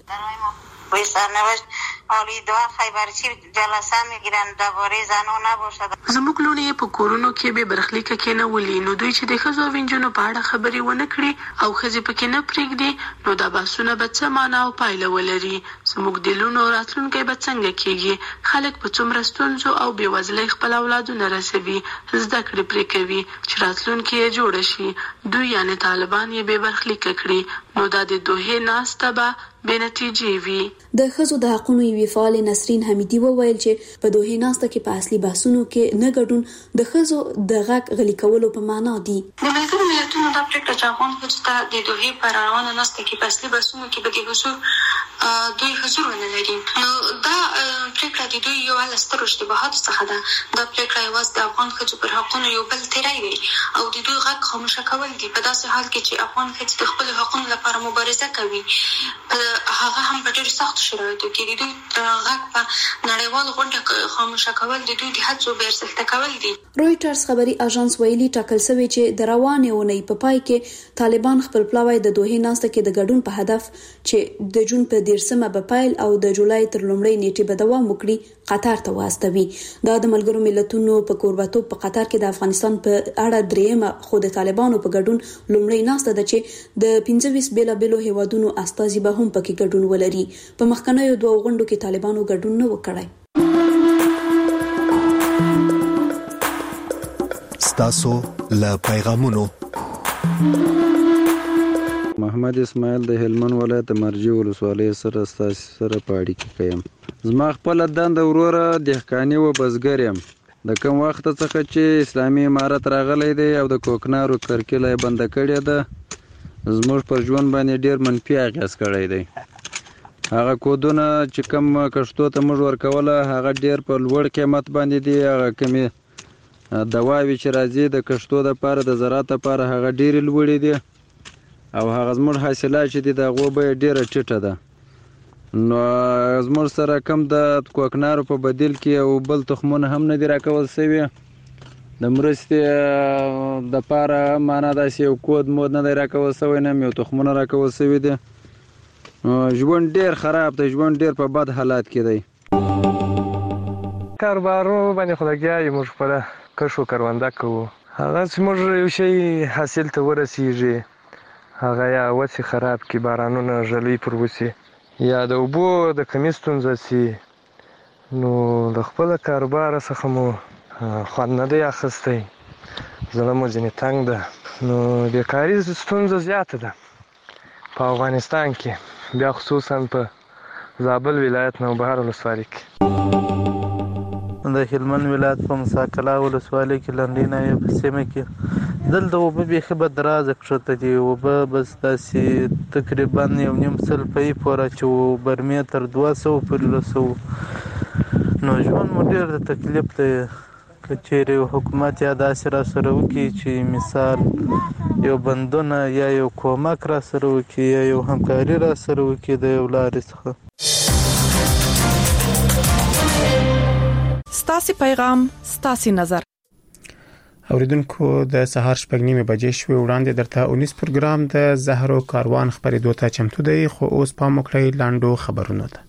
و سرنوشت آلیدوان خیبرچی جلسه میگیرن درباره زنان نباشد. زموږ لونې په کورونو کې به برخلیک کې نه ولي، نو دوی چې د ښځو او نجونو په اړه خبرې ونه کړي او ښځې پکې نه پرېږدي نو دا بحثونه به څه معنا او پایله ولري. زموږ د لونو راتلونکی به څنګه کېږي؟ خلک په څومره ستونزو او بېوزلۍ خپل اولادونه رسوي، زده کړې پرې کوي چې راتلونکی یې جوړه شي. دوی یعنې طالبان یې بې برخلیکه کړي نو دا د دوحې ناسته به بې نتیجې وي. د ښځو د حقوقو یوې فعال نسرین حمیدي وویل چې په دوحې ناسته کې په اصلي بحثونو کې نه ګډون د ښځو د غږ غلي کولو په معنا دی. د ملګرو ملتونو دا پریکړه چې افغان ښځو ته د دوحې په روانه ناسته کې په اصلي بحثونو کې به د حضور دوی حضور ونه لري، نو دا پریکړه د دوی یو له سترو اشتباهاتو څخه ده. دا پریکړه یوازې د افغان ښځو پر حقونو یو بل تیری دی او د دوی غږ خاموشه کول دي په داسې حال کې چې افغان ښځې د خپلو حقونو لپاره مبارزه کوي، هغه هم په ډېرو سختو شرایطو کې. د دوی غږ په نړیوال غونډه خاموشه کول د دوی د هڅو بې ارزښته کول دي. رويټرز خبري اژانس ویلي ټاکل شوی چې د روانې اونۍ په پای کې طالبان خپل پلاوی د دوحې ناسته کې د ګډون په هدف چې د جون په دېرشمه به پیل او د جولای تر لومړۍ نیټې به دوام وکړي قطر ته واستوي. دا د ملګرو ملتونو په کوربتوب په قطر کې د افغانستان په اړه دریمه خو د طالبانو په ګډون لومړۍ ناسته ده چې د پنځه ویشت بیلابیلو هیوادونو استازي به هم پکې ګډون ولري. په مخکنیو دوه غونډو کې طالبانو ګډون نه وکړي. ستاسو له پیغامونو محمد اسماعیل د هلمند ولایت مرجی ولسوالۍ سره ستاسو سره په اړیکه کې یم. زما خپل دنده وروره دهقاني و بزګر یم. د کوم وخت څخه چې اسلامي امارت راغلی دی او د کوکنارو کرکیله بند کړې ده زموږ پر ژوند باندې ډیر منفي اغیز کړی دی. هغه کودونه چې کم کښتو ته موږ ورکوله هغه ډیر په لوړ قیمت باندې دي. هغه کمی دواوی چې راځي د کښتو لپاره د زراعت لپاره هغه ډیر لوړې دي او هغه زموږ حاصلات چې دي د هغو بیه ډیره ټیټه ده. نو زموږ سره کم د کوکنارو په بدیل کې او بل تخمونه هم نه دي راکول سوي. د مرستې دپاره معنا داسې یو کود مود نه دی راکول سوی، نه یو تخمونه راکول سوي دي. ژوند ډیر خراب دی، ژوند ډیر په بد حالات کې دی. کاروبارو باندې خو لګیا یو موږ خپله کشو کرونده کوو. هغه چې موږ یو شی حاصل ته ورسیږي هغه یا وڅې خراب کی بارانونه ژلۍ پر وسي یا د اوبو د کمې ستونزه سي نو د خپل کاروبار څخه مو خوند نه دی اخیستی. زړه مو ځینې تنګ ده. نو بیکاري ستونزه زیاته ده په افغانستان کې، بیا خصوصا په زابل ولایت نوبهار ولسوالۍ کې. د هلمند ولایت په مساکلا ولسوالۍ کې لنډۍ ناوې په سیمه کې دلته اوبه بیخي بدرازه کښته دي. اوبه بس داسې تقریبا یو نیم سل پۍ پورې چې برمې تر دوه سوه پورې رسوو. نو ژوند مو ډېر د تکلیف دی. که چیرې حکومت یا داسې را سره وکړي چې مثال یو بندونه یا یو کومک را سره وکړي یا یو همکاري را سره وکړي د یو لارې څخه. ستاسې پیغام ستاسې نظر. اوریدونکو د سهار شپږ نیمه بجې شوې وړاندې درته اونیس پروګرام د زهرو کاروان خبرېدو ته چمتو دی، خو اوس پام وکړئ لاندو خبرونو ته.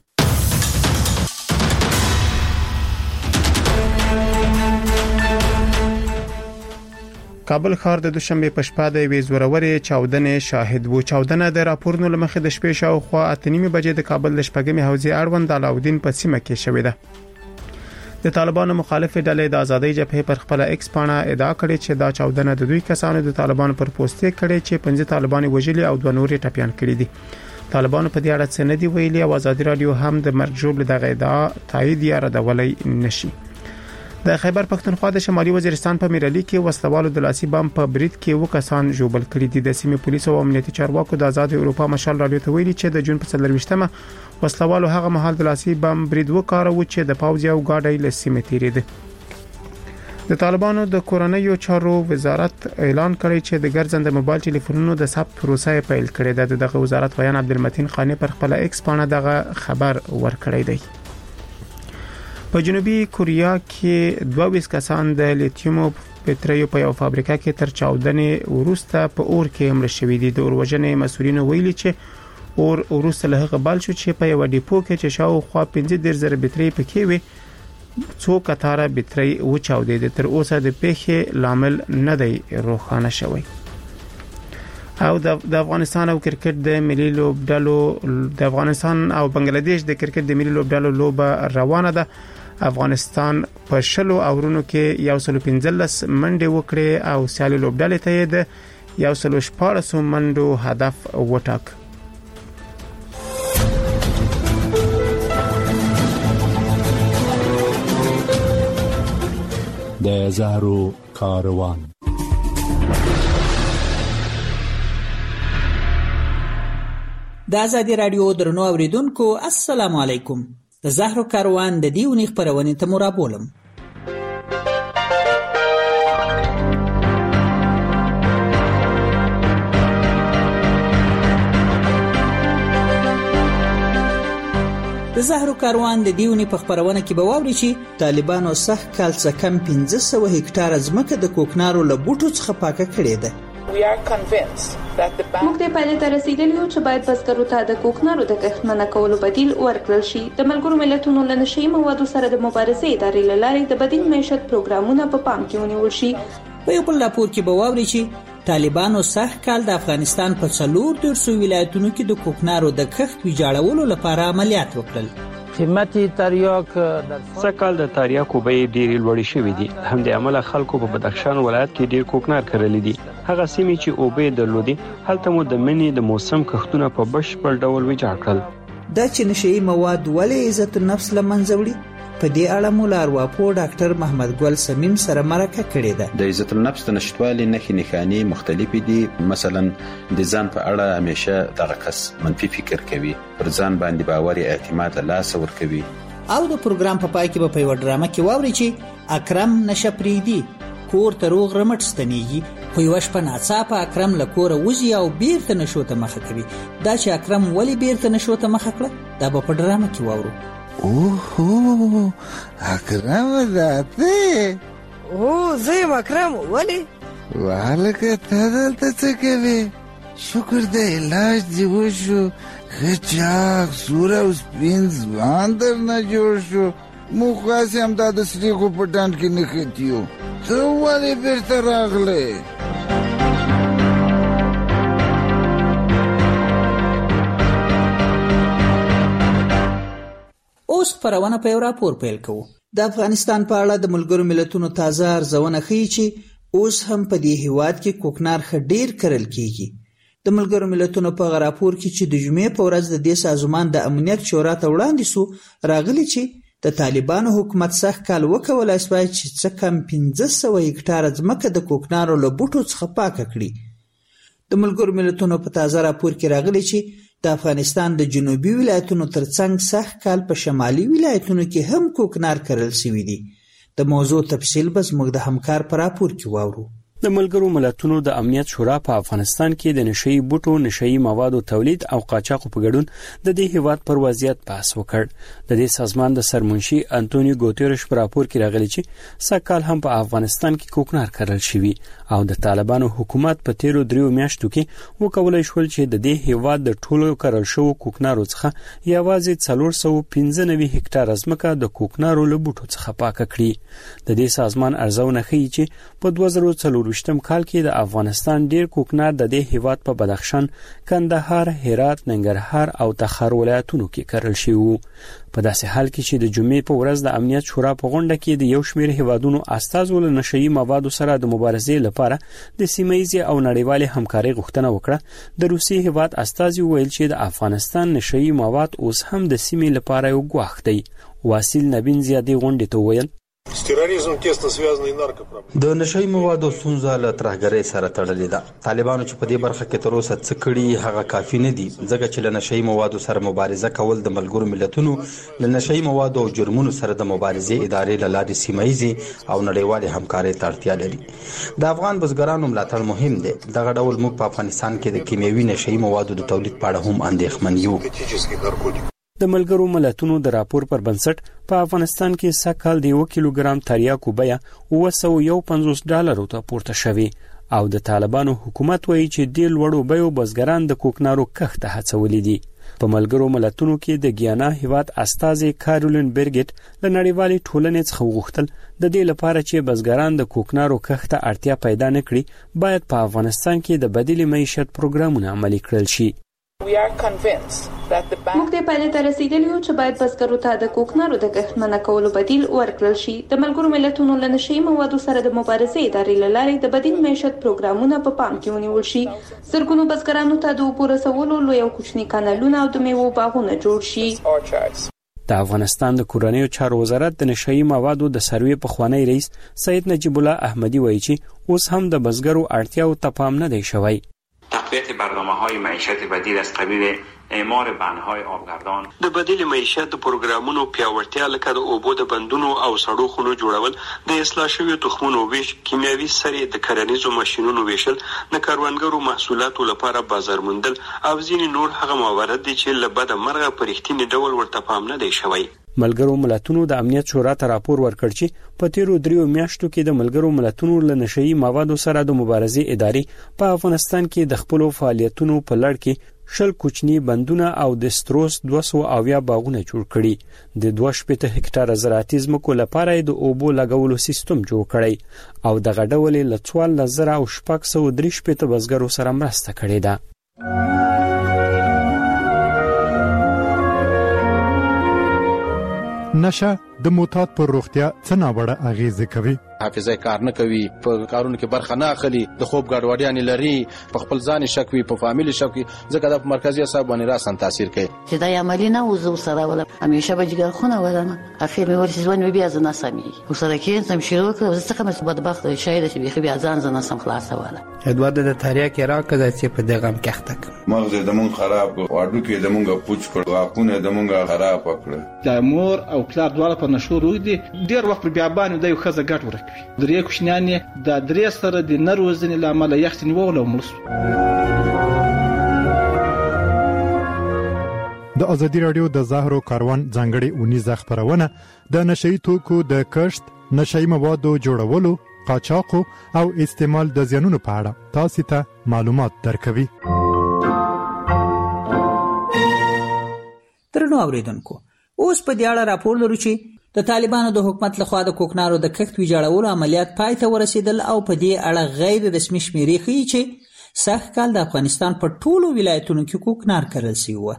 کابل ښار د دوشنبه په شپه د یوې زورورې چاودنې شاهد و. چاودنه د راپورونو لمخې د شپې شاوخوا اته نیمه بجې د کابل د شپږمې حوزې اړوند علاودین په سیمه کې شوې ده. د طالبانو مخالف ډلې د آزادۍ جبهې پر خپل ایکس پاڼه ادعا کړې چې دا چاودنه د دوی کسانو د طالبانو پر پوسټ کړي چې پنځه طالبان وژلي او دوه نور ټپيان کړي دي. طالبانو په دې اړه څه نه دی ویلي او آزادي رادیو هم د مرګ ژوبل دغه ادعا تایید یا ردولای نشي. د خیبر پښتونخوا د شمالي وزیرستان په میرالي کې وسلوالو د لاسي بم په برید کې وکسان ژوبل کړي دي. د سیمې پولیسو او امنیتي چارواکو د آزاد اروپا مشال رادیو ته ویلي چې د جون په څلرويشتمه وسلوالو هغه مهال د لاسي بم برید وکړاوه چې د پاوځ یو ګاډی له سیمې تیریده. د طالبانو د کورنیو چارو وزارت اعلان کړی چې د ګرځنده موبایل ټلیفونونو د ثبت پروسه پیل کړې ده. دغه وزارت ویان عبدالمتین خانی پر خپل ایکس پاڼه دغه خبر ورکړی دی. په جنوبي کوریا کې دوه ویس کسان د لیتیوم پټریو په یو فابریکه کې تر چاودنې وروسته په اور کې مړ شوي دي. د اوروژنې مسؤلینو ویلي چې اور وروسته له هغه بل شو چې په یو ډیپو کې چې شاوخوا پنځه دېرش زره بټرۍ پکې وي څو کتاره بټرۍ وچاودېدې. تر اوسه د پیښې لامل نه دی روښانه شوی. او د افغانستان او کرکټ د ملي لوبډلو د افغانستان او بنگلاديش د کرکټ د ملي لوبډلو لوبه روانه ده. افغانستان په شلو اورونو کې یو سل پنځلس منډه وکړي او سیالي لوبډلې ته د یو سل شپږ منډو هدف وټاک. د زهرو کاروان. د آزادي رادیو درنو اوریدونکو السلام علیکم. د زهرو کاروان د دیونی خبرونه ته مرابولم. د زهرو کاروان د دیونی په خبرونه کې به واوري چې طالبانو سخ کال څخه کم پنځه سوه هکټار ځمکه د کوکنارو له بوټو څخه پاکه کړې ده. موږ د پایلې ته رسیدلی یو چې باید بزګرو ته د کوکنارو د کښت منع کولو بدیل ورکړل شي. د ملګرو ملتونو له نشئی موادو سره د مبارزې ادارې له لارې د بدیل معیشت پروګرامونه په پام کې ونیول شي. په یو بل راپور کې به واوري چې طالبانو سخ کال د افغانستان په څلور دېرشو ولایتونو کې د کوکنارو د کښت ویجاړولو لپاره عملیات وکړل. قیمت تریاک سکال د تریاکو به ډېری لوړې شوې دي. هم د عمله خلکو په بدخشان ولایت کې ډېر کوکنار کړل دي. هغه سیمې چې اوبه درلودي هلته مو د منی د موسم کښتونه په بشپړ ډول ویجاړ کړل. دا چې نشئی مواد ولې عزت النفس لمنځه وړي په دې اړه مو لارواپو ډاکټر محمد ګل سمیم سره مرکه کړې ده. د عزت النفس د نشټوالي نښې نښانې مختلفې دي. مثلا د ځان په اړه همیشه دغه کس منفي فکر کوي، پر ځان باندې باور اعتماد له لاس ورکوي. او د پروګرام په پای کې به په یو ډرامه کې واوري چې اکرم نشپریدي کور ته روغ رمټ ستنیږي، خو یو شپه ناڅاپه اکرم له کوره وځي او بیرته نشو ته مخه کوي. دا چې اکرم ولې بیرته نشو ته مخه کړه دا به په ډرامه کې واورو. اوه اکرم ذاته او زه اکرم ولی والکه ته دلته څه کوي؟ شکر دې علاج دی وشو، خچاک سوره او سپین ځوان درنه جوړ شو. موږ خاص هم دا د سریخو په ډنډ کې نښتي یو. ته ولې بېرته راغلی؟ اوس خپرونه په یو راپور پیل کوو. د افغانستان په اړه د ملګرو ملتونو تازه ارزونه ښیي چې اوس هم په دې هیواد کې کوکنار ښه ډیر کرل کیږي. د ملګرو ملتونو په راپور کې چې د جمعې په ورځ د دې سازمان د امنیت شورا ته وړاندې سو راغلي چې د طالبانو حکومت سخت کال وکولای شوی چې څه کم پنځه سوه هکټاره ځمکه د کوکنارو له بوټو څخه پاکه کړي. د ملګرو ملتونو په تازه راپور کې راغلي چې د افغانستان د جنوبي ولایتونو ترڅنګ سخت کال په شمالي ولایتونو کې هم کوکنار کرل شوی دی. د موضوع تفصیل به زموږ د همکار په راپور کې واورو. د ملګرو ملتونو د امنیت شورا په افغانستان کې د نشئی بوټو، نشئی موادو تولید او قاچاقو په ګډون د دې هیواد پر وضعیت بحث وکړ. د دې سازمان د سرمنشي انټونیو ګوتيرش په راپور کې راغلی چې سکهال هم په افغانستان کې کوکنار کرل شوی او د طالبانو حکومت په تیرو دریو میاشتو کې وکولای شول چې د دې هیواد د ټولو کرل شوو کوکنارو څخه یوازې څلور سوه پنځه نوي هکټاره ځمکه د کوکنارو له بوټو څخه پاکه کړي. د دې سازمان ارزونه ښیي چې په دوه زره څلور ویشتم کال کې د افغانستان ډیر کوکنار د دې هیواد په بدخشان، کندهار، هرات، ننګرهار او تخار ولایتونو کې کرل شوی وو. په داسې حال کې چې د جمعې په ورځ د امنیت شورا په غونډه کې د یو شمېر هیوادونو استازو له نشئی موادو سره د مبارزې لپاره د سیمه‌ییزې او نړیوالې همکارۍ غوښتنه وکړه، د روسیې هیواد استازي وویل چې د افغانستان نشئی مواد اوس هم د سیمې لپاره یو ګواښ دی. واسیل نبین زیادی غونډې ته وویل د نشئی موادو ستونزه له ترهګرۍ سره تړلې ده. طالبانو چې په دې برخه کې تر اوسه څه کړي هغه کافي نه دي، ځکه چې له نشئی موادو سره مبارزه کول د ملګرو ملتونو له نشئی موادو او جرمونو سره د مبارزې ادارې له لارې سیمه‌ییزې او نړیوالې همکارۍ ته اړتیا لري. د افغان بزګرانو ملاتړ مهم دی. دغه ډول موږ په افغانستان کې د کیمیاوي نشئی موادو د تولید په اړه هم اندېښمن یو. د ملګرو ملتونو د راپور پر بنسټ په افغانستان کې سکهال د یو کیلوګرام تریاکو بیه اوه سوه یو پنځوس ډالرو ته پورته شوی او د طالبانو حکومت وایي چې د لوړو بیو بزګران د کوکنارو کښت ته هڅولي دي. په ملګرو ملتونو کې د ګیانا هیواد استازي کارولین برګټ له نړیوالې ټولنې څخه وغوښتل د دې لپاره چې بزګران د کوکنارو کښت ته اړتیا پیدا نه کړي، باید په افغانستان کې د بدیل معیشت پروګرامونه عملي کړل شي. موږ دې پایلې ته رسیدلی یو چې باید بزګرو ته د کوکنارو د کښت منع کولو بدیل ورکړل شي. د ملګرو ملتونو له نشئی موادو سره د مبارزې ادارې له لارې د بدیل معیشت پروګرامونه په پام کې ونیول شي. زرګونو بزګرانو ته د اوبو رسولو لوی او کوچني کانالونه او د میوو باغونه جوړ شي. د افغانستان د کورنیو چارو وزارت د نشئی موادو د سروې پخوانی رئیس سید نجیب الله احمدی وایي چې اوس هم د بزګرو اړتیاو ته پام نه دی شوی. تقویت برنامه‌های معیشت بدیل از قبیل اعمار بندهای آبگردان، د بدیل معیشت پروګرامونو پیاوړتیا لکه د اوبو د بندونو او سړو خونو جوړول، د اصلاح شویو تخمونو ویش، کیمیاوي سرې د کرنیزو ماشینونو ویشل، د کروندګرو محصولاتو لپاره بازار موندل او ځینې نور هغه موارد دي چې له بده مرغه په رښتیني ډول ورته پام نه دی شوی. ملګرو ملتونو د امنیت شورا ته راپور ورکړ چې په تیرو دریو میاشتو کې د ملګرو ملتونو له نشئی موادو سره د مبارزې ادارې په افغانستان کې د خپلو فعالیتونو په لړ کې شل کوچني بندونه او د ستروس دوه سوه اویا باغونه جوړ کړي. د دوه شپېته هکټاره زراعتي ځمکو لپاره د اوبو لګولو سیستم جوړ کړی او دغه ډول له څوارلس زره او شپږ سوه درې شپېته بزګرو سره مرسته کړې ده. نشه د معتاد پر روغتیا څه ناوړه اغیزه کوي؟ حافظه کار نه کوي، په کارونو کې برخه نه اخلي، د خوب ګډوډیاں لري، په خپل ځان شک وي، په فامیل شک وي، ځکه د مرکزی اعصاب باندې راسن تاثیر کوي. چې دا عملی نه وزو سره ولا همیشه بجګر خونه ولنه اخیر مې ورسې ځوان بیا زنه سمي وسره کې سم شروع کړ زه څنګه مې بدبخت شاید چې بیا ځان زنه سم خلاص ولا ادوارد د تاریخ راکړه چې په دغه م کېختک مغز د مون خراب واډو کې د مونږه پوچ کړ واکونه د مونږه خراب کړ. د مور او پلار دواړه په نشو روي دي ډیر وخت بیا باندې د یو خزه ګټ ورکوي. درې کوشنیان د درې سره د نروزنې لامل یختنی وول او ملس. د ازادي رادیو د زهرو کاروان ځانګړي اونیزه خبرونه د نشئی توکو د کښت، نشئی موادو جوړولو، قاچاقو او استعمال د زیانونو په اړه تاسو ته معلومات درکوي. ترنو اوریدونکو اوس په دې اړه راپور لرو چې د طالبانو د حکومت لخوا د کوکنارو د کښت ویجاړولو عملیات پای ته ورسېدل او په دې اړه غیر رسمي شمیرې ښیي چې سږ کال د افغانستان په ټولو ولایتونو کې کوکنار کرل شوي وو.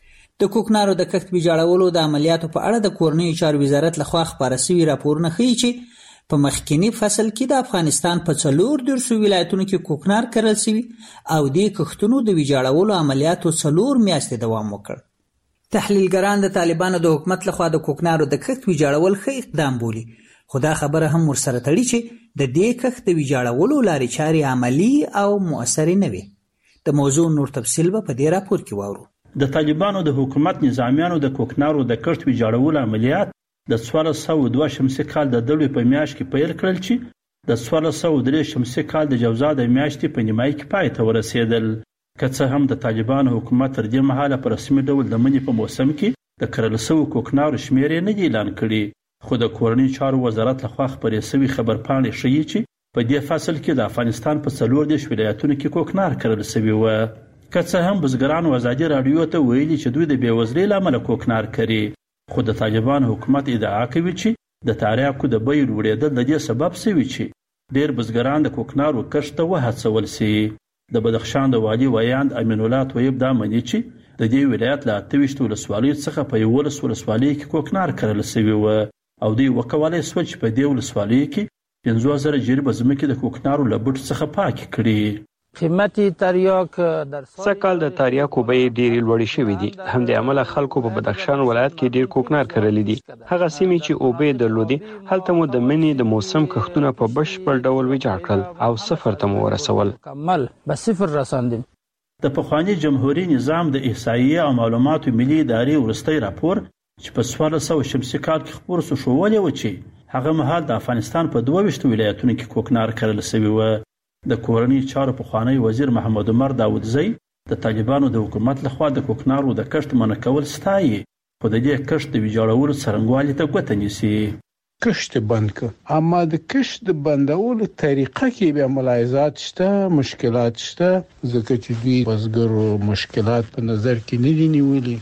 د کوکنارو د کښت ویجاړولو د عملیاتو په اړه د کورنیو چارو وزارت لخوا خپاره شوي راپورونه ښیي چې په مخکینی فصل کې د افغانستان په څلور دیرشو ولایتونو کې کوکنار کرل شوي او دې کښتونو د ویجاړولو عملیاتو څلور میاشتې دوام وکړ. تحلیلګران د طالبانو د حکومت لخوا د کوکنارو د کښت ویجاړول ښه اقدام بولي، خو دا خبره هم ورسره تړي چې د دې کښت د ویجاړولو لارې چارې عملي او مؤثرې نه وي. د موضوع نور تفصیل به په دې راپور کې واورو. د طالبانو د حکومت نظامیانو د کوکنارو د کښت ویجاړولو عملیات د څوارلس سوه دوه شمسي کال د دوړې په میاشت کې پیل کړل چې د څوارلس سوه درې شمسي کال د جوزا د میاشتې په نیمایي کې پای ته ورسېدل. که څه هم د طالبانو حکومت تر دې مهاله په رسمي ډول د مني په موسم کې د کرل شویو کوکنارو شمېر یې نه دی اعلان کړي، خو د کورني چارو وزارت لخوا خپرې شوي خبرپاڼې ښیي چې په دې فصل کې د افغانستان په څلور دېرش ولایتونو کې کوکنار کرل شوي وو. که څه هم بزګرانو ازادي راډیو ته ویلي چې دوی د بېوزلۍ له امله کوکنار کوي، خو د طالبانو حکومت ادعا کوي چې د تریاکو د بیې لوړېدل د دې سبب شوي چې ډېر بزګران د کوکنارو کښت ته وهڅول شي. د بدخشان د والي ویاند امین الله طیب دا مني چې د دې ولایت له اته ویشت ولسوالیو څخه په یولس ولسوالیو کې کوکنار کرل شوي وو او دوی وکولی سول چې په دې ولسوالیو کې پنځوس زره جریبه ځمکې د کوکنارو له بوټ څخه پاکې کړي. قیمت تریاک در سږ کال د تریاکو بیې ډېرې لوړې شوې دي، همدې امله خلکو په بدخشان ولایت کې ډېر کوکنار کرلی دي. هغه سیمې چې اوبه یې درلودې هلته مو د مني د موسم کښتونه په بشپړ ډول ویجاړ کړل او صفر ته مو ورسول. کمل به صفر رساندیم. د پخواني جمهوري نظام د احصایې او معلوماتو ملي ادارې وروستی راپور چې په څوارلس سوه شمسي کال کې خپور سو ښوولی و چې هغه مهال د افغانستان په دوه ویشتو ولایتونو کې کوکنار کرل شوي وو. د کورني چارو پخوانی وزیر محمد عمر داودزی د طالبانو د حکومت لخوا د کوکنارو د کښت منع کول ستایي، خو د دې کښت د ویجاړولو څرنګوالي ته ګوته نیسي. کښت بند کړ، اما د کښت د بندولو طریقه کې بیا ملاحظات شته، مشکلات شته، ځکه چې دوی بزګرو مشکلات په نظر کې نه دي نیولي،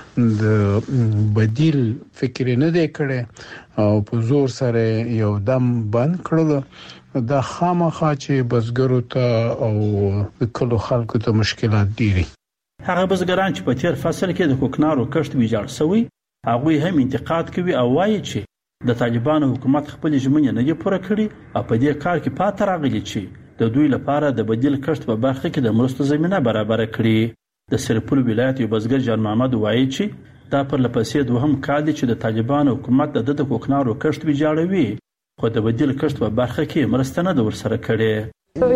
د بدیل فکر نه دی کړی او په زور سره یو دم بند کړل. دا خامخا چې بزګرو ته او د کلو خلکو ته مشکلات ډیری. هغه بزګران چې په تیر فصل کې د کوکنارو کښت ویجاړ شوی هغوی هم انتقاد کوي او وایي چې د طالبانو حکومت خپل ژمنې نه دي پوره کړي او په دې کار کې پاتې راغلي چې د دوی لپاره د بدیل کښت په برخه کې د مرستو زمینه برابر کړي. د سرپل ولایت یو بزګر جان محمد وایي چې دا پر لپسې دوهم کال دی چې د طالبانو حکومت د د کوکنارو کښت ویجاړوي، خو د بدیل کښت په برخه کې مرسته نه ده ورسره کړې.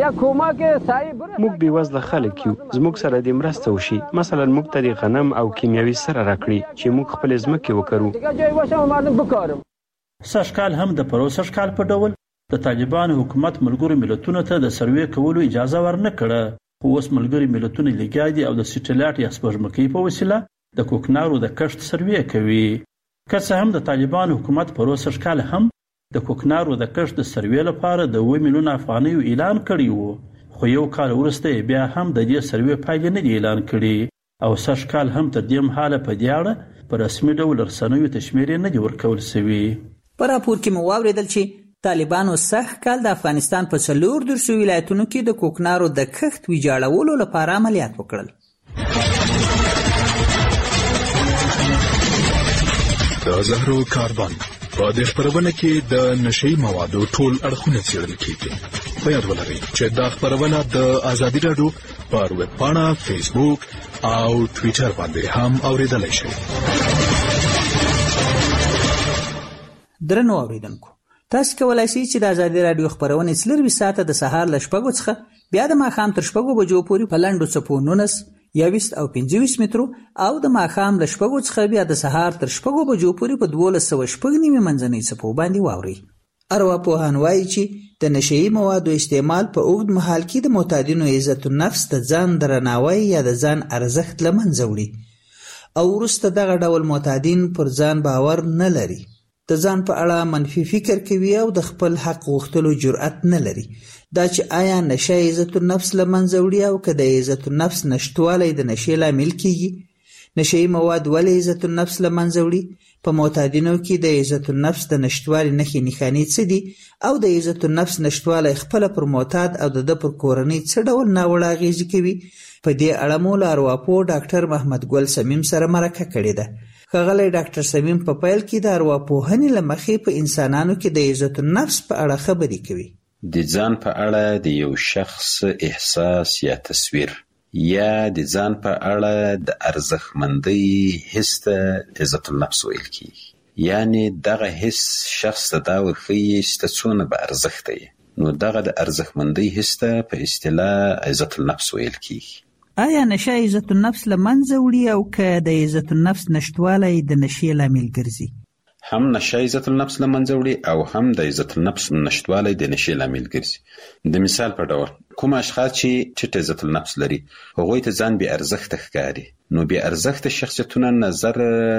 موږ بېوزله خلک یو، زموږ سره دې مرسته وشي، مثلا موږ ته د غنم او کیمیاوي سره راکړي چې موږ خپلې ځمکې وکرو. سږ کال هم د پروسږ کال په ډول د طالبانو حکومت ملګرو ملتونو ته د سروې کولو اجازه ورنه کړه، خو اوس ملګري ملتونه لګیا دي او د سټلایټ یا سپوږمکۍ په وسیله د کوکنارو د کښت سروې کوي. که څه هم د طالبانو حکومت پروسږ کال هم د کوکنارو د کښت د سروې لپاره د اووه میلیونه افغانیو اعلان کړی وو، خو یو کال وروسته بیا هم د دې سروې پایلې نه دي اعلان کړي او سږ کال هم تر دې مهاله په دې اړه په رسمي ډول رسنیو ته شمېرې نه دي ورکول شوي. په راپور کې مو واورېدل چې طالبانو سږ کال د افغانستان په څلور دیرشو ولایتونو کې د کوکنارو د کښت ویجاړولو لپاره عملیات وکړل. د زهرو کاربن په دې خبرونه کې د نشئی موادو ټول اړخونه څېړل کیږي. په یاد ولرئ چې دا خبرونه د ازادي راډیو پر ویب پاڼه، فیسبوک او ټویټر باندې هم اوریدلای شئ. درنو اوریدونکو، تاسو کولای شئ چې د ازادي راډیو خبرونه څلور ساعته د سهار ل شپږو څخه بیا د ماښام تر شپږو بجو پورې په لنډو څپو نولس، یوویشت او پنځه ویشت مترو او د ماښام له شپږو څخه بیا د سهار تر شپږو بجو پورې په دولس سوه شپږ نیمې منځنۍ څپو باندې واورئ. ارواپوهان وایي چې د نشئی موادو استعمال په اوږد مهال کې د معتادینو عزت النفس، د ځان درناوی یا د ځان ارزښت له منځه وړي او وروسته دغه ډول معتادین پر ځان باور نه لري، د ځان په اړه منفي فکر کوي او د خپل حق غوښتلو جرأت نه لري. دا چې آیا نشه عزت النفس له منځه وړي او که د عزت النفس نشتوالی د نشې لامل کیږي؟ نشئی مواد ولې عزت النفس له منځه وړي؟ په معتادینو کې د عزت النفس د نشټوالي نښې نښانې څه دي او د عزت النفس نشټوالی خپله پر معتاد او د ده پر کورنۍ څه ډول ناوړه اغېزې کوي؟ په دې اړه مو له ارواپوه ډاکټر محمد ګل سمیم سره مرکه کړې ده. ښاغلی ډاکټر سمیم په پیل کې د ارواپوهنې له مخې په انسانانو کې د عزت النفس په اړه خبرې کوي. د ځان په اړه د یو شخص احساس یا تصویر یا د ځان په اړه د ارزښتمندۍ حس ته عزت النفس ویل کیږي. یعنی دغه حس شخص ته دا ورښیي چې ته څونه با ارزښته یې، نو دغه د ارزښتمندۍ حس ته په اصطلاح عزت النفس ویل کیږي. آیا نشه عزت النفس له منځه وړي او که د عزت النفس نشتوالی د نشې لامل ګرځي؟ هم نشه عزت النفس له منځه وړي او هم د عزت النفس نشتوالی د نشې لامل ګرځي. د مثال په ډول کوم اشخاص چې ټیټ عزت النفس لري هغوی ته ځان بې ارزښته ښکاري، نو بې ارزښته شخصیتونه نظر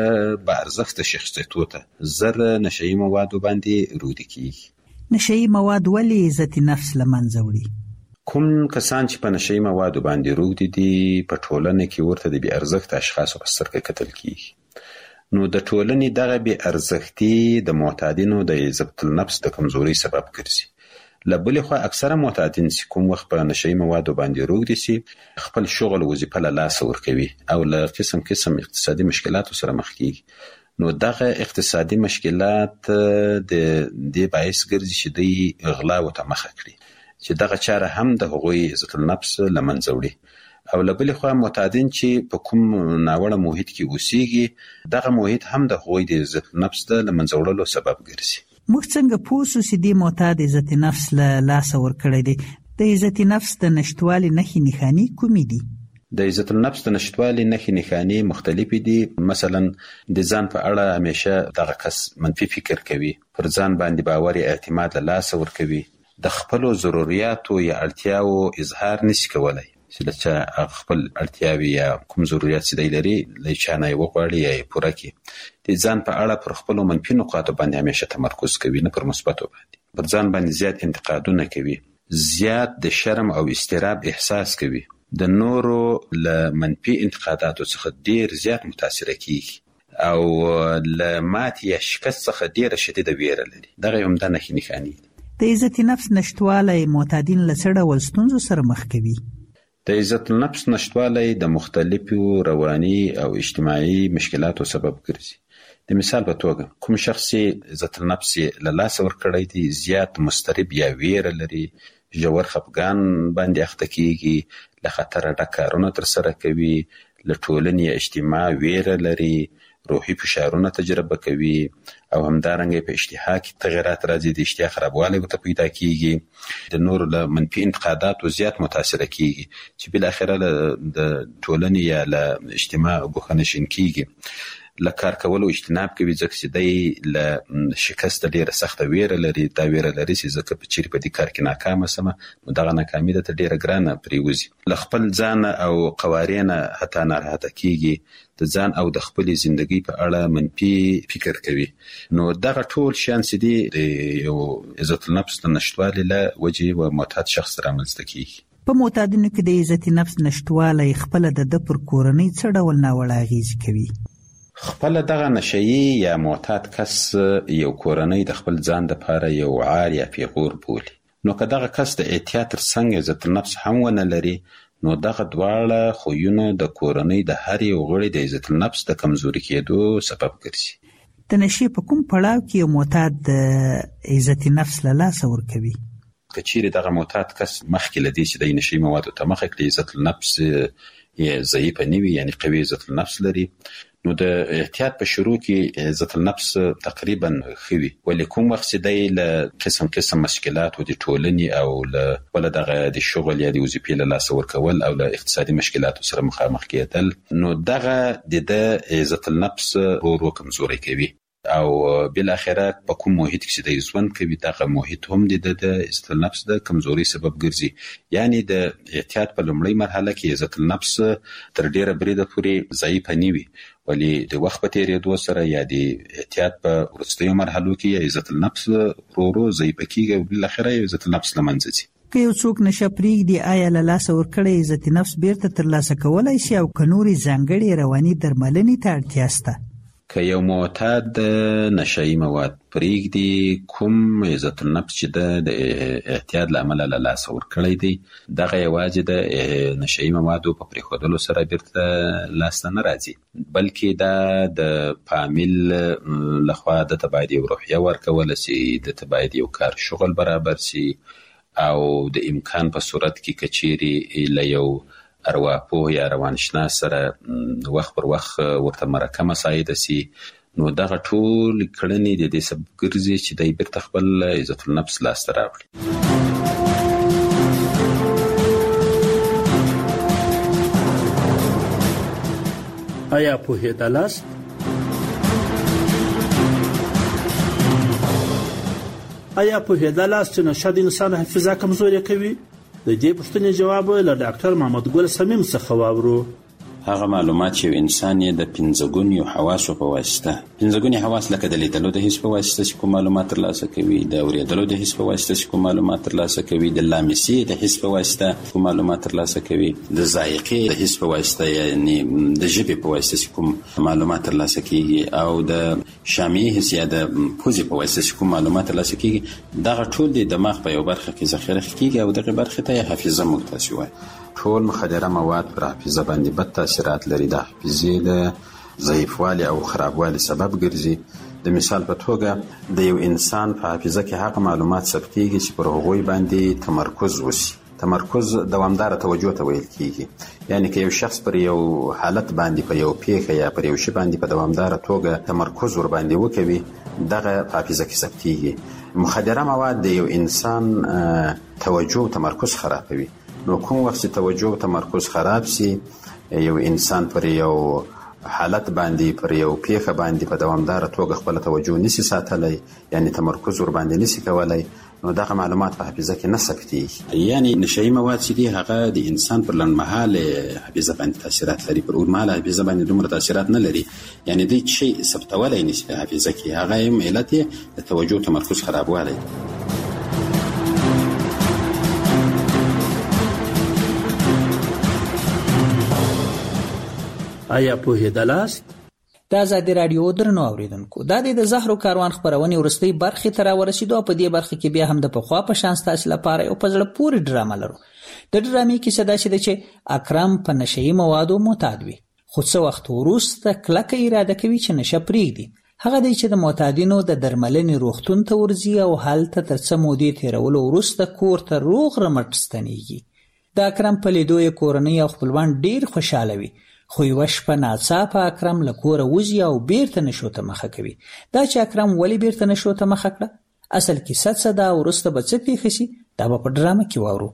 با ارزښته شخصیتو ته زر نشهیي موادو باندې روږدي کیږي. نشهیي مواد ولې عزت نفس له منځه وړي؟ کوم کسان چې په نشهیي موادو باندې روږدي دي په ټولنه کې ورته د بې ارزښته اشخاصو په سترګه کتل کیږي. نو د ټولنې دغه بې ارزښتي د معتادینو د عزت النفس د کمزورۍ سبب ګرځي. له بلې خوا اکثره معتادین چې کوم وخت په نشهیي موادو باندې روږدي سي خپل شغل وظیفه له لاسه ورکوي او له قسم قسم اقتصادي مشکلاتو سره مخ کیږي. نو دغه اقتصادي مشکلات د دې باعث ګرځي چې دوی غلا ورته مخه کړي، چې دغه چاره هم د هغوی عزت النفس له منځه وړي. او له بلې خوا معتادین چې په کوم ناوړه محیط کې اوسېږي دغه محیط هم د هغوی د عزت النفس د له منځه وړلو سبب ګرځي. موږ څنګه پوه سو چې دې معتاد عزت نفس له لاسه ورکړی دی؟ د عزت نفس د نشتوالي نښې نښانې کومې دي؟ د عزت النفس د نشتوالي نښې نښانې مختلفې دي. مثلا د ځان په اړه همیشه دغه کس منفي فکر کوي، پر ځان باندې باور یا اعتماد له لاسه ورکوي، د خپلو ضرورتو یا اړتیاو اظهار نشي کولای چې د چا خپل اړتیاوې یا کوم ضرورت چې دی لري له چا نه یې وغواړي یا یې پوره کړي. د ځان په اړه پر خپلو منفي نقاطو باندې همیشه تمرکز کوي، نه پر مثبتو باندې. پر ځان باندې زیات انتقادونه کوي، زیات د شرم او اضطراب احساس کوي، د نورو له منفي انتقاداتو څخه ډیر زیات متاثره کیږي او له ماتې یا شکست څخه ډیره شدیده ویره لري. دغه هم د نښې نښانې دي. د عزت نفس نشتوالی معتادین له څه ډول ستونزو سره مخ کوي؟ د عزت النفس نشتوالی د مختلفو رواني او اجتماعي مشکلاتو سبب ګرځي. د مثال په توګه کوم شخص عزت النفس له لاسه ورکړی دی زیات مضطرب یا ویره لري، ژور خفګان باندې اخته کیږي، له خطره ډک کارونه ترسره کوي، له ټولنې یا اجتماع ویره لري، روحي فشارونه تجربه کوي او همدارنګه په اشتها کې تغیرات راځي، د اشتها خرابوالی ورته پیدا کیږي، د نورو له منفي انتقاداتو زیات متاثره کیږي چې بالاخره د ټولنې یا له اجتماع ګوښه کیږي. له کار کولو اجتناب کوي ځکه چې دی له شکست ډیره سخته ویره لري. دا ویره لري چې ځکه په چیرې په دې کار کې ناکامه سمه نو دغه ناکامي ده ته ډیره ګرانه پرېوځي. له خپل ځان او قوارینه حتی ناراحته کیږي، د ځان او د خپلې زندګۍ په اړه منفي فکر کوي. نو دغه ټول شیان چې دي د یو عزت النفس د نشتوالي له وجې و معتاد شخص رامنځته کیږي. په معتادینو کې د عزت نفس نشتوالی خپله د ده پر کورنۍ څه ډول ناوړه اغېزې کوي؟ خپل دغه نشهیي یا معتاد کس یو کورنۍ د خپل ځان لپاره یو عار یا پیغور بولي. نو که دغه کس د احتیاط ترڅنګ عزت النفس هم ونه لري نو دغه دواړه خویونه د کورنۍ د هر یو غړي د عزت النفس د کمزوري کېدو سبب ګرځي. د نشې په کوم پړاو کې یو معتاد د عزت نفس له لاسه ورکوي؟ که چیرې دغه معتاد کس مخکې له دې چې د نشهیي موادو ته مخه کړي عزت النفس یې ضعیفه نه وي، یعنې قوي عزت النفس لري، نو د احتیاط په شروع کې عزت النفس تقریبا ښه وي. ولې کوم وخت چې دی له قسم قسم مشکلاتو د ټولنې او له بله دغه د شغل یا د وظیفې له لاسه ورکول او له اقتصادي مشکلاتو سره مخامخ کېدل، نو دغه د ده عزت النفس ورو ورو کمزوری کوي او بالاخره په کوم محیط کې چې دی ژوند کوي دغه محیط هم د ده د عزت النفس د کمزوري سبب ګرځي. یعنې د احتیاط په لومړۍ مرحله کې عزت النفس تر ډیره بریده پورې ضعیفه نه وي، ولی د وخت په تیریدو سره یا د احتیاط په وروستیو مرحلو کې عزت النفس ورو ورو ضعیفه کیږي او بالاخره عزت النفس له منځه ځي. که یو څوک نشه پرېږدي آیا له لاسه ورکړی عزت نفس بیرته ترلاسه کولی شي او که نورې ځانګړې رواني درملنې ته اړتیا شته؟ که یو معتاد نشه‌ایي مواد پرېږدي، کوم عزت النفس چې ده د اعتیاد له امله له لاسه ورکړی دی، دغه یوازې د نشه‌ایي موادو په پرېښودلو سره بیرته لاسته نه راځي، بلکې دا د فامیل لخوا دته باید یو روحیه ورکوله سي، دته باید یو کار شغل برابر سي، او د امکان په صورت کې که چیرې له یو ارواپوه یا روانشناس سره وخت پر وخت ورته مرکه مساعده سي، نو دغه ټول کړنې د دې سبب ګرځي چې دی بیرته خپل عزت النفس لاسته راوړي. آیا پوهېدلاست؟ آیا پوهېدلاست چې نشه د انسان حافظه کمزورې کوي؟ د دې پوښتنې جواب له ډاکټر محمد ګل صمیم څخه واورو. هغه معلومات چې انسان یې د پنځګونیو حواسو په واسطه، پنځګونی حواس لکه د لیدلو د حس په واسطه چې کوم معلومات ترلاسه کوي، د اورېدلو د حس په واسطه چې کوم معلومات ترلاسه کوي، د لامسې د حس په واسطه کوم معلومات ترلاسه کوي، د ذایقې د حس په واسطه یعنی د ژبې په واسطه چې کوم معلومات ترلاسه کیږي، او د شامعي حس یا د پوزې په واسطه چې کوم معلومات ترلاسه کیږي، دغه ټول د دماغ په یو برخه کې ذخیره کیږي او دغه برخه ته حافظه موږ تاسو وایي. ټول مخدره مواد پر حافظه باندې بد تاثیرات لري، د حافظې د ضعیفوالي او خرابوالي سبب ګرځي. د مثال په توګه د یو انسان په حافظه کې هغه معلومات ثبتېږي چې پر هغوی باندې تمرکز وشي. تمرکز دوامداره توجه ته ویل کیږي، یعنی که یو شخص پر یو حالت باندې په یو پیښه یا پر یو شی باندې په دوامداره توګه تمرکز ور باندې وکوي، دغه په حافظه کې ثبتېږي. مخدره مواد د یو انسان توجه او تمرکز خرابوي، نو کوم وخت چې توجه او تمرکز خراب سي، یو انسان پر یو حالت باندې پر یو پیښه باندې په دوامداره توګه خپل توجه نشي ساتلی، یعنی تمرکز ور باندې نشي کولای، نو دغه معلومات په حافظه کې نه ثبتېږي. یعنی نشه‌ایي مواد چې دي هغه د انسان پر لنډمهاله حافظه باندې تاثیرات لري، پر اوږدمهاله حافظه باندې دومره تاثیرات نه لري. یعنی دوی شی ثبتولی نشي په حافظه کې، هغه هم علت یې د توجه او تمرکز خرابوالی. آیا پوهېدلاست؟ د ازادي راډیو درنو اوریدونکو، دا د زهرو کاروان خپرونې وروستۍ برخې ته راورسېدو، په دې برخه کې بیا هم د پخوا په شان ستاسو لپاره یو په زړه پورې ډرامه لرو. د ډرامې کیسه داسې ده چې اکرم په نشه‌ایي موادو معتاد وي، خو څه وخت وروسته کلکه اراده کوي چې نشه پرېږدي. هغه دی چې د معتادینو د درملنې روغتون ته ورځي او هلته تر څه مودې تېرولو وروسته کور ته روغ رمټ ستنېږي. د اکرم په لیدو یې کورنۍ او خپلوان ډېر خوشحاله وي، خو یوه شپه ناڅاپه اکرم له کوره وځي او بیرته نشو ته مخه کوي. دا چې اکرم ولې بیرته نشو ته مخه کړه، اصل کیسه څه ده، وروسته به څه پیښ شي، دا به په ډرامه کې واورو.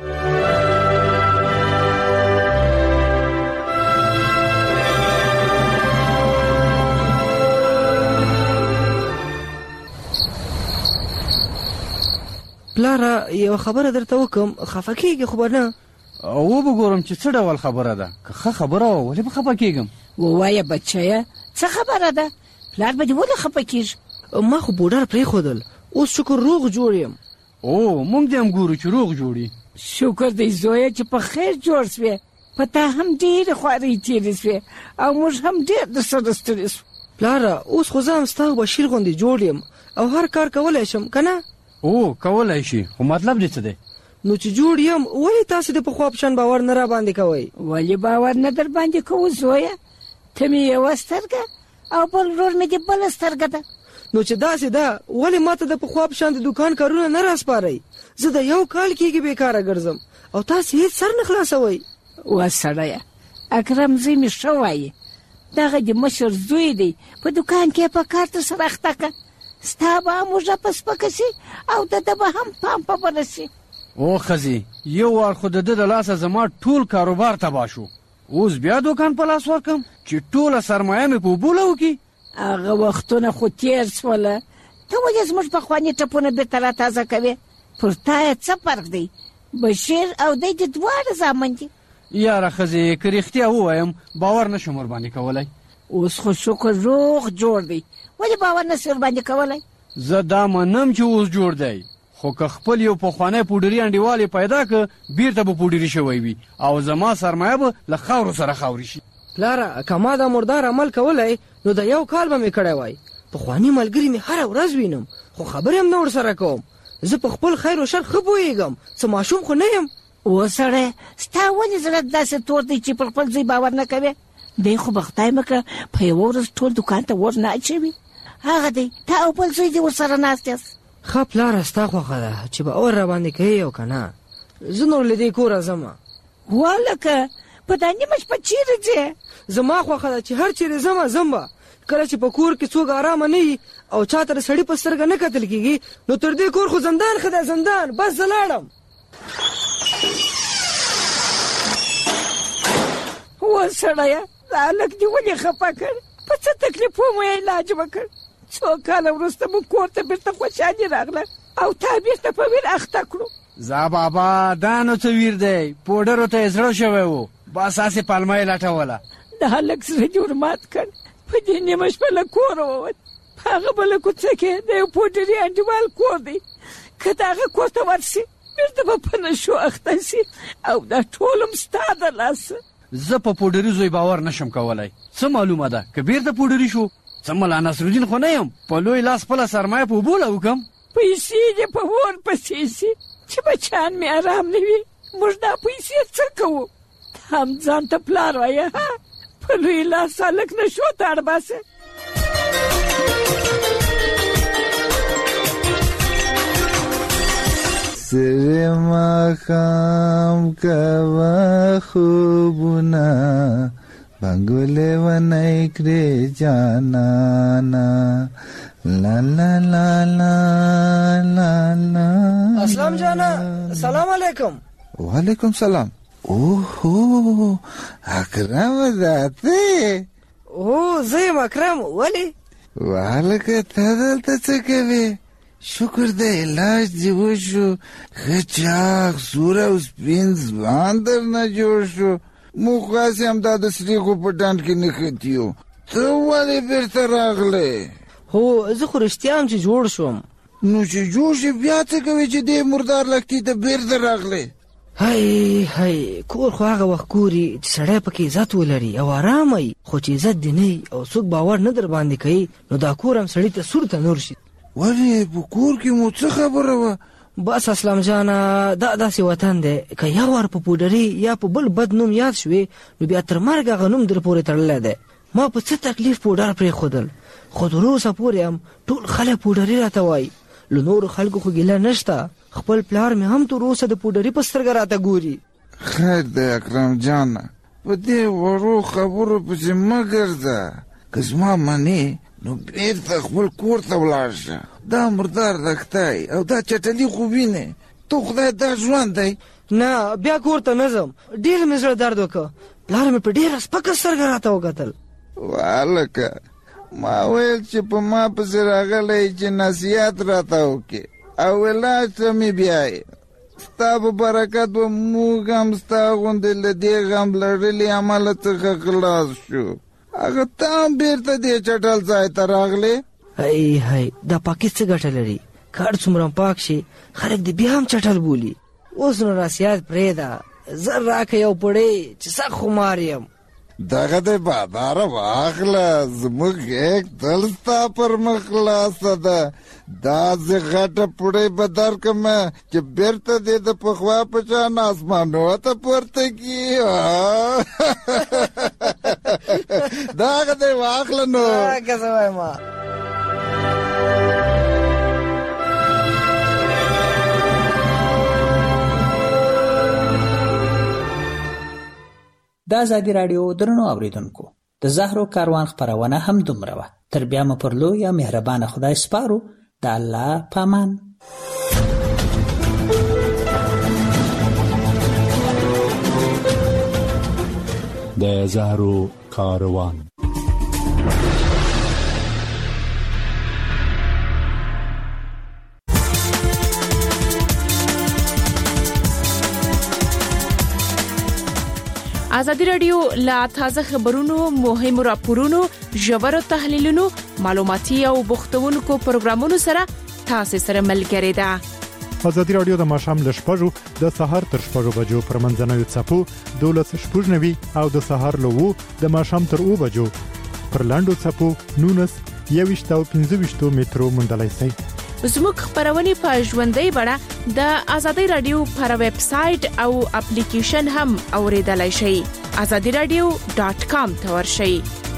پلاره یو خبره درته وکم، خفه کېږي خو به نه؟ او به ګورم چې څه ډول خبره ده، که ښه خبره وه ولې به خفه کېږم؟ ووایه بچیه څه خبره ده، پلار به دې ولې خفه کېږي؟ ما خو بوډر پرېښودل، اوس شکر روغ جوړ یم. او موږ دې هم ګورو چې روغ جوړي. شکر دی زویه چې په خیر جوړ سوې، په تا هم ډېرې خوارۍ تېرې سوې او موږ هم ډېر درسره ستړي سو. پلاره اوس خو زه هم ستا او بشیر غوندې جوړ یم او هر کار کولی شم که نه؟ او کولی شي، خو مطلب دې څه دی؟ نو چې جوړ یم ولې تاسې د پخوا په شان باور نه را باندې کوئ؟ ولې باور نه در باندې کوو زویه؟ ته مې یوه سترګه او بل ورور مې د بله سترګه ده. نو چې داسې ده ولې ما ته د پخوا په شان د دوکان کارونه نه راسپارئ؟ زه د یو کال کېږي بېکاره ګرځم او تاسې هېڅ سر نه خلاصوئ. وا سړیه، اکرم زوی مې ښه وایي، دغه د مشر زوی دی، په دوکان کې په کار ترسره اخته که، ستا به هم اوږه په سپکه شي او د ده به هم پام په بله شي. او ښځې، یو وار خو د ده د لاسه زما ټول کاروبار تباه شو، اوس بیا دوکان په لاس ورکم چې ټوله سرمایه مې په اوبو لوکي. هغه وختونه خو تېر سوله، ته ولې زموږ پخواني ټپونه بېرته راتازه کوې؟ پر تا یې څه فرق دی؟ بشیر او دی د دواړه زامن دي. یاره ښځې، که رښتیا ووایم باور نشم ورباندې کولی. اوس خو شکر روغ جوړ دی، ولې باور نسي ورباندې کولی؟ زه دا منم چې اوس جوړ دی، خو که خپل یو پخوانی پوډري انډیوال پیدا که بیرته به پوډري شوی وي او زما سرمایه به له خاورو سره خاوري شي. پلاره کما دا مردار عمل کولای نو دا یو کال به مې کړی وای. پخواني ملګري مې هره ورځ وینم خو خبرې هم نه ورسره کوم. زه په خپل خیر او شر ښه پوهېږم، څه ماشوم خو نه یم. و سړی ستا ولې زړه داسې تور دی چې پر خپل ځای باور نه کوې؟ دی خو به خدای مکړه په یوه ورځ ټول دوکان ته ور نه اچوي. هغه دی تا او بل زوی دې ورسره ناست یاست. ښه پلاره ستا خوښه ده چې به اور راباندې کوې او که نه. زه نور له دې کوره ځمه. والکه په دا نیمه شپه چیرې ځې؟ زما خوښه ده چې هر چیرې ځمه ځم به. کله چې په کور کې څوک ارامه نه وي او چا ته د سړي په سترګه نه کتل کېږي نو تر دې کور خو زندان ښه دی، زندان. بس زه لاړم. و سړیه دا هلک دې ولې خفه کړ؟ په څه تکلیف مو علاج وکړ؟ څو کاله وروسته مو کور ته بېرته خوشحالي راغله او تا بېرته په ویر اخته کړو. زه بابا دا نو څه ویر دی، پوډرو ته یې زړه شوی و، بس هسې پلمه یې لټوله. د هلک زړه دې ور مات کړ، په دې نیمه شپه له کوره ووت. په هغه بله کوڅه کې د یو پوډري انډیوال کور دی، که د هغه کور ته ورسي بېرته به په نشو اخته سي او دا ټول هم ستا د لاسه. زه په پوډري زوی باور نشم کولی. څه معلومه ده که بیرته پوډري شو؟ څه ملا نصرالدین خو نه یم په لوی لاس خپله سرمایه په اوبو لوکم. پیسې دې په ور پسې سي چې بچیان مې ارام نه وي. موږ دا پیسې څه کوو؟ هم ځان ته پلار وایه په لوی لاس هلک نشو ته اړباسه. سر ماخام کوا خوبونه بنګولې ونی کړې جانانا لا لا لا لا لا لا. اسلام جانا سلام علیکم. وعلیکم سلام. اوهو اکرم ذاته. او زه یم اکرم. ولې؟ وهلکه ته دلته څه کوې؟ شکر دی علاج دې وشو، ښه چاق سوره او سپین ځوان درنه جوړ شو. موږ خاصې همدا د سریښو په ډنډ کې نښتي یو. ته ولې بېرته راغلی؟ هو زه خو رښتیا هم چې جوړ شوم. نو چې جوړ شي بیا څه کوې چې دې مردار لښتي ته بېرته راغلی؟ هی هی کور خو هغه وخت ګوري چې سړی پکې عزت ولري او ارامه وي، خو چې عزت دې نه او څوک باور نه در باندې کوي نو دا کور هم سړي ته سور ته نور شي. ولې په کور کې مو څه خبره وه؟ بس اسلام جانه دا داسې وطن دی که یو وار په پوډري یا په بل بد نوم یاد شوې نو بیا تر مرګ هغه نوم در پورې تړلی دی. ما په څه تکلیف پوډر پرېښودل خو تر اوسه پورې هم ټول خلک پوډري راته وایي. له نورو خلکو خو ګیله نشته، خپل پلار مې هم تر اوسه د پوډري په سترګه راته ګوري. خیر دی اکرم جانه، په دې وړو خبرو پسې مه ګرځه. که زما منې نو بېرته خپل کور ته ولاړ شه. دا مردار لښتی او دا چټلي خو وینې. تو خدای دا ژوند دی؟ نه بیا کور ته نه ځم، ډېر مې زړه درد وکړه. پلار مې په ډېره سپکه سترګه راته وکتل. والکه ما ویل چې په ما پسې راغلی چې نصیحت راته وکړې او علاج ته مې بیایې. ستا په برکت به موږ هم ستا غوندې له دې غم لړلي عمله څخه خلاص شو. هغه ته هم بېرته دې چټل ځای ته راغلې. هی هی دا پاکې څه ګټه لري؟ که هر څومره پاک شي خلک دې بیا هم چټل بولي. اوس نو نصیحت پرېږده، زر راکړه یو پړی چې سخت خمار یم. دغه دی باداره واخله، زموږ غېږ تل ستا پر مخ خلاصه ده. داسې غټه پوړۍ به درکړمه چې بېرته دې د پخوا په شان اسمانو ته پورته کړي. دغه دی واخله نو. که څه وایم د ازادي راډیو درنو اوریدونکو، د زهرو کاروان خپرونه هم دومره وه. تر بیا مو پر لویه مهربانه خدای سپارو. د الله پامان. د زهرو کاروان. ازادي راډیو لا تازه خبرونو، مهمو راپورونو، ژورو تحلیلونو، معلوماتي او بوختونکو پروګرامونو سره تاسو سره ملګری ده. ازادي رادیو د ماښام له شپږو د سهار تر شپږو بجو پر منځنوي څپو دولس شپږ نوي او د سهار له وو د ماښام تر اوه بجو پر لاندو څپو نونس یويشت او پنځه ویشت مترو موندلای شئ. زموږ خبرونه په ژوندۍ بڼه د ازادي رادیو پر ویب سټ او اپلیکیشن هم اوریدلای شئ. azadi radio dot com ته ورشئ.